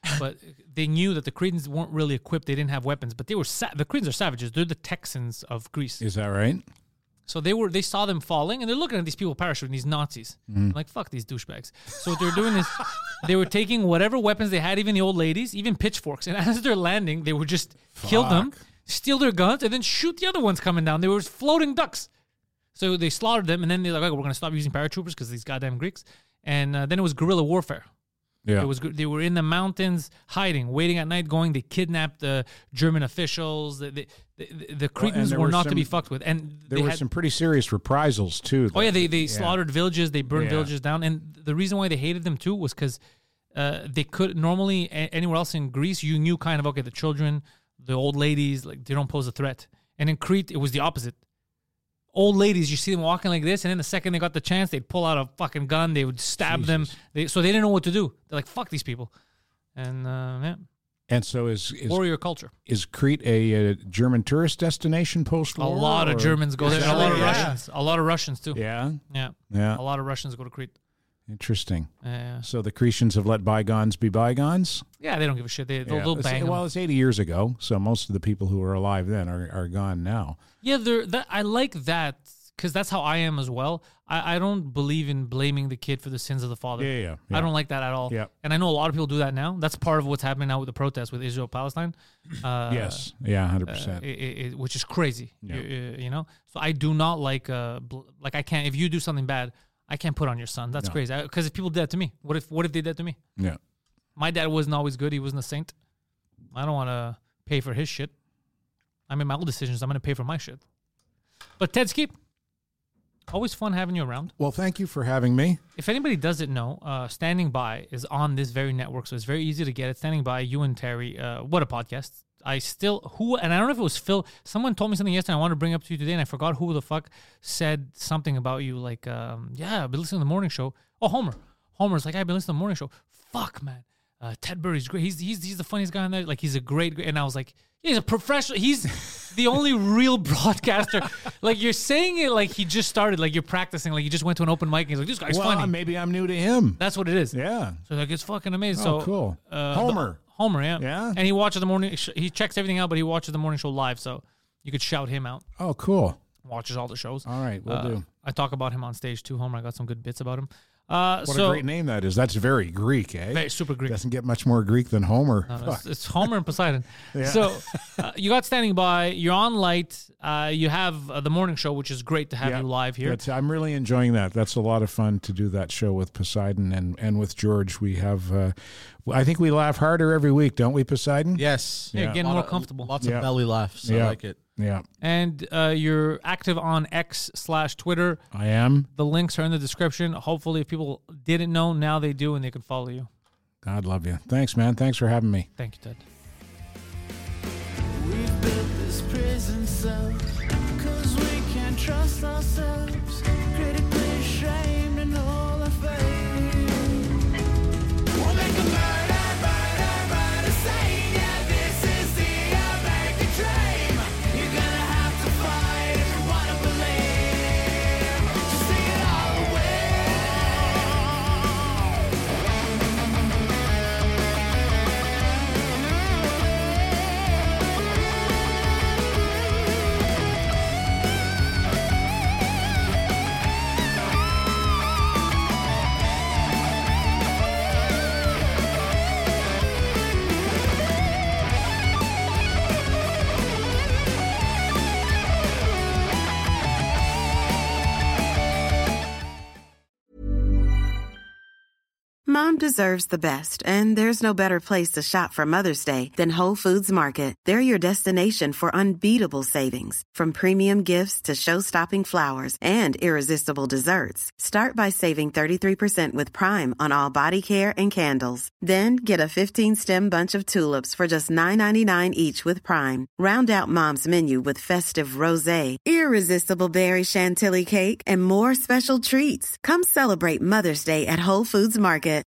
but they knew that the Cretans weren't really equipped. They didn't have weapons, but they were sa- the Cretans are savages. They're the Texans of Greece. Is that right? So they were they saw them falling, and they're looking at these people parachuting, these Nazis. Mm. Like, fuck these douchebags. So what they're doing is they were taking whatever weapons they had, even the old ladies, even pitchforks, and as they're landing, they would just kill them, steal their guns, and then shoot the other ones coming down. They were floating ducks. So they slaughtered them, and then they're like, okay, we're going to stop using paratroopers because these goddamn Greeks. And uh, then it was guerrilla warfare. Yeah. It was they were in the mountains hiding, waiting at night, going. They kidnapped the German officials. The the, the, the Cretans there were were not some- to be fucked with, and There they were had, some pretty serious reprisals too. oh yeah, they they Yeah. slaughtered villages. They burned Yeah. villages down, and the reason why they hated them too was because uh, they could normally a- anywhere else in Greece you knew kind of okay the children, the old ladies like they don't pose a threat, and in Crete it was the opposite. Old ladies, you see them walking like this, and then the second they got the chance, they'd pull out a fucking gun. They would stab them. They, so they didn't know what to do. They're like, "Fuck these people," and uh, yeah, And so is is, warrior culture. is Crete a, uh German tourist destination post A war? lot of or- Germans go there. and A lot of Yeah. Russians. A lot of Russians too. Yeah, Yeah, yeah. a lot of Russians go to Crete. Interesting. Yeah, So the Cretians have let bygones be bygones. yeah, they don't give a shit. They, they'll, Yeah. they'll It's- bang them. well, it's eighty years ago, so most of the people who were alive then are, are gone now. Yeah, they're, that I like that because that's how I am as well. I, I don't believe in blaming the kid for the sins of the father. Yeah, yeah, yeah. I don't like that at all. Yeah. And I know a lot of people do that now. That's part of what's happening now with the protests with Israel Palestine. Uh, yes, yeah, hundred uh, percent. it, it, it- which is crazy. Yeah. You, you know, so I do not like uh bl- like I can't if you do something bad, I can't put on your son. That's No. crazy. Because if people did that to me, what if what if they did that to me? Yeah, My dad wasn't always good. He wasn't a saint. I don't want to pay for his shit. I made my own decisions. I'm going to pay for my shit. But Ted Skeep, always fun having you around. well, thank you for having me. If anybody doesn't know, uh, Standing By is on this very network, so it's very easy to get it. Standing By, you and Terry, uh, what a podcast. I still, who, and I don't know if it was Phil, someone told me something yesterday I wanted to bring up to you today, and I forgot who the fuck said something about you, like, um, yeah, I've been listening to the morning show. Oh, Homer. Homer's like, I've been listening to the morning show. Fuck, man. Uh, Ted Burry's great. He's, he's he's the funniest guy on there. Like, he's a great, great, and I was like, yeah, he's a professional. He's the only real broadcaster. Like, you're saying it like he just started, like you're practicing, like you just went to an open mic and he's like, this guy's well, funny. maybe I'm new to him. That's what it is. Yeah. So like it's fucking amazing. Oh, so cool. Uh, Homer. the- Homer, yeah. Yeah? And he watches the morning. sh- He checks everything out, but he watches the morning show live, so you could shout him out. Oh, cool. Watches all the shows. All right, we'll Uh, do. I talk about him on stage too. Homer, I got some good bits about him. Uh, What so a great name that is. That's very Greek, eh? very super Greek. Doesn't get much more Greek than Homer. No, no, Fuck. it's, it's Homer and Poseidon. Yeah. So uh, you got Standing By. You're on Light. Uh, you have uh, the morning show, which is great to have Yeah, you live here. that's- I'm really enjoying that. That's a lot of fun to do that show with Poseidon and, and with George. We have, uh, I think we laugh harder every week, don't we, Poseidon? Yes. Yeah, Yeah. getting Lot more of- comfortable. Lots Yeah. of belly laughs. Yeah. I like it. Yeah, And uh, you're active on X slash Twitter. I am. The links are in the description. Hopefully, if people didn't know, now they do, and they can follow you. God love you. Thanks, man. Thanks for having me. Thank you, Ted. We've built this prison cell cause we can't trust ourselves. Critically ashamed and all our faith. We'll make a murder, murder, murder scene. Yeah, this is the American dream. You're gonna have to fight if you wanna believe. Just sing it all Mom deserves the best, and there's no better place to shop for Mother's Day than Whole Foods Market. They're your destination for unbeatable savings, from premium gifts to show-stopping flowers and irresistible desserts. Start by saving thirty-three percent with Prime on all body care and candles. Then get a fifteen-stem bunch of tulips for just nine ninety-nine each with Prime. Round out Mom's menu with festive rosé, irresistible berry chantilly cake, and more special treats. Come celebrate Mother's Day at Whole Foods Market.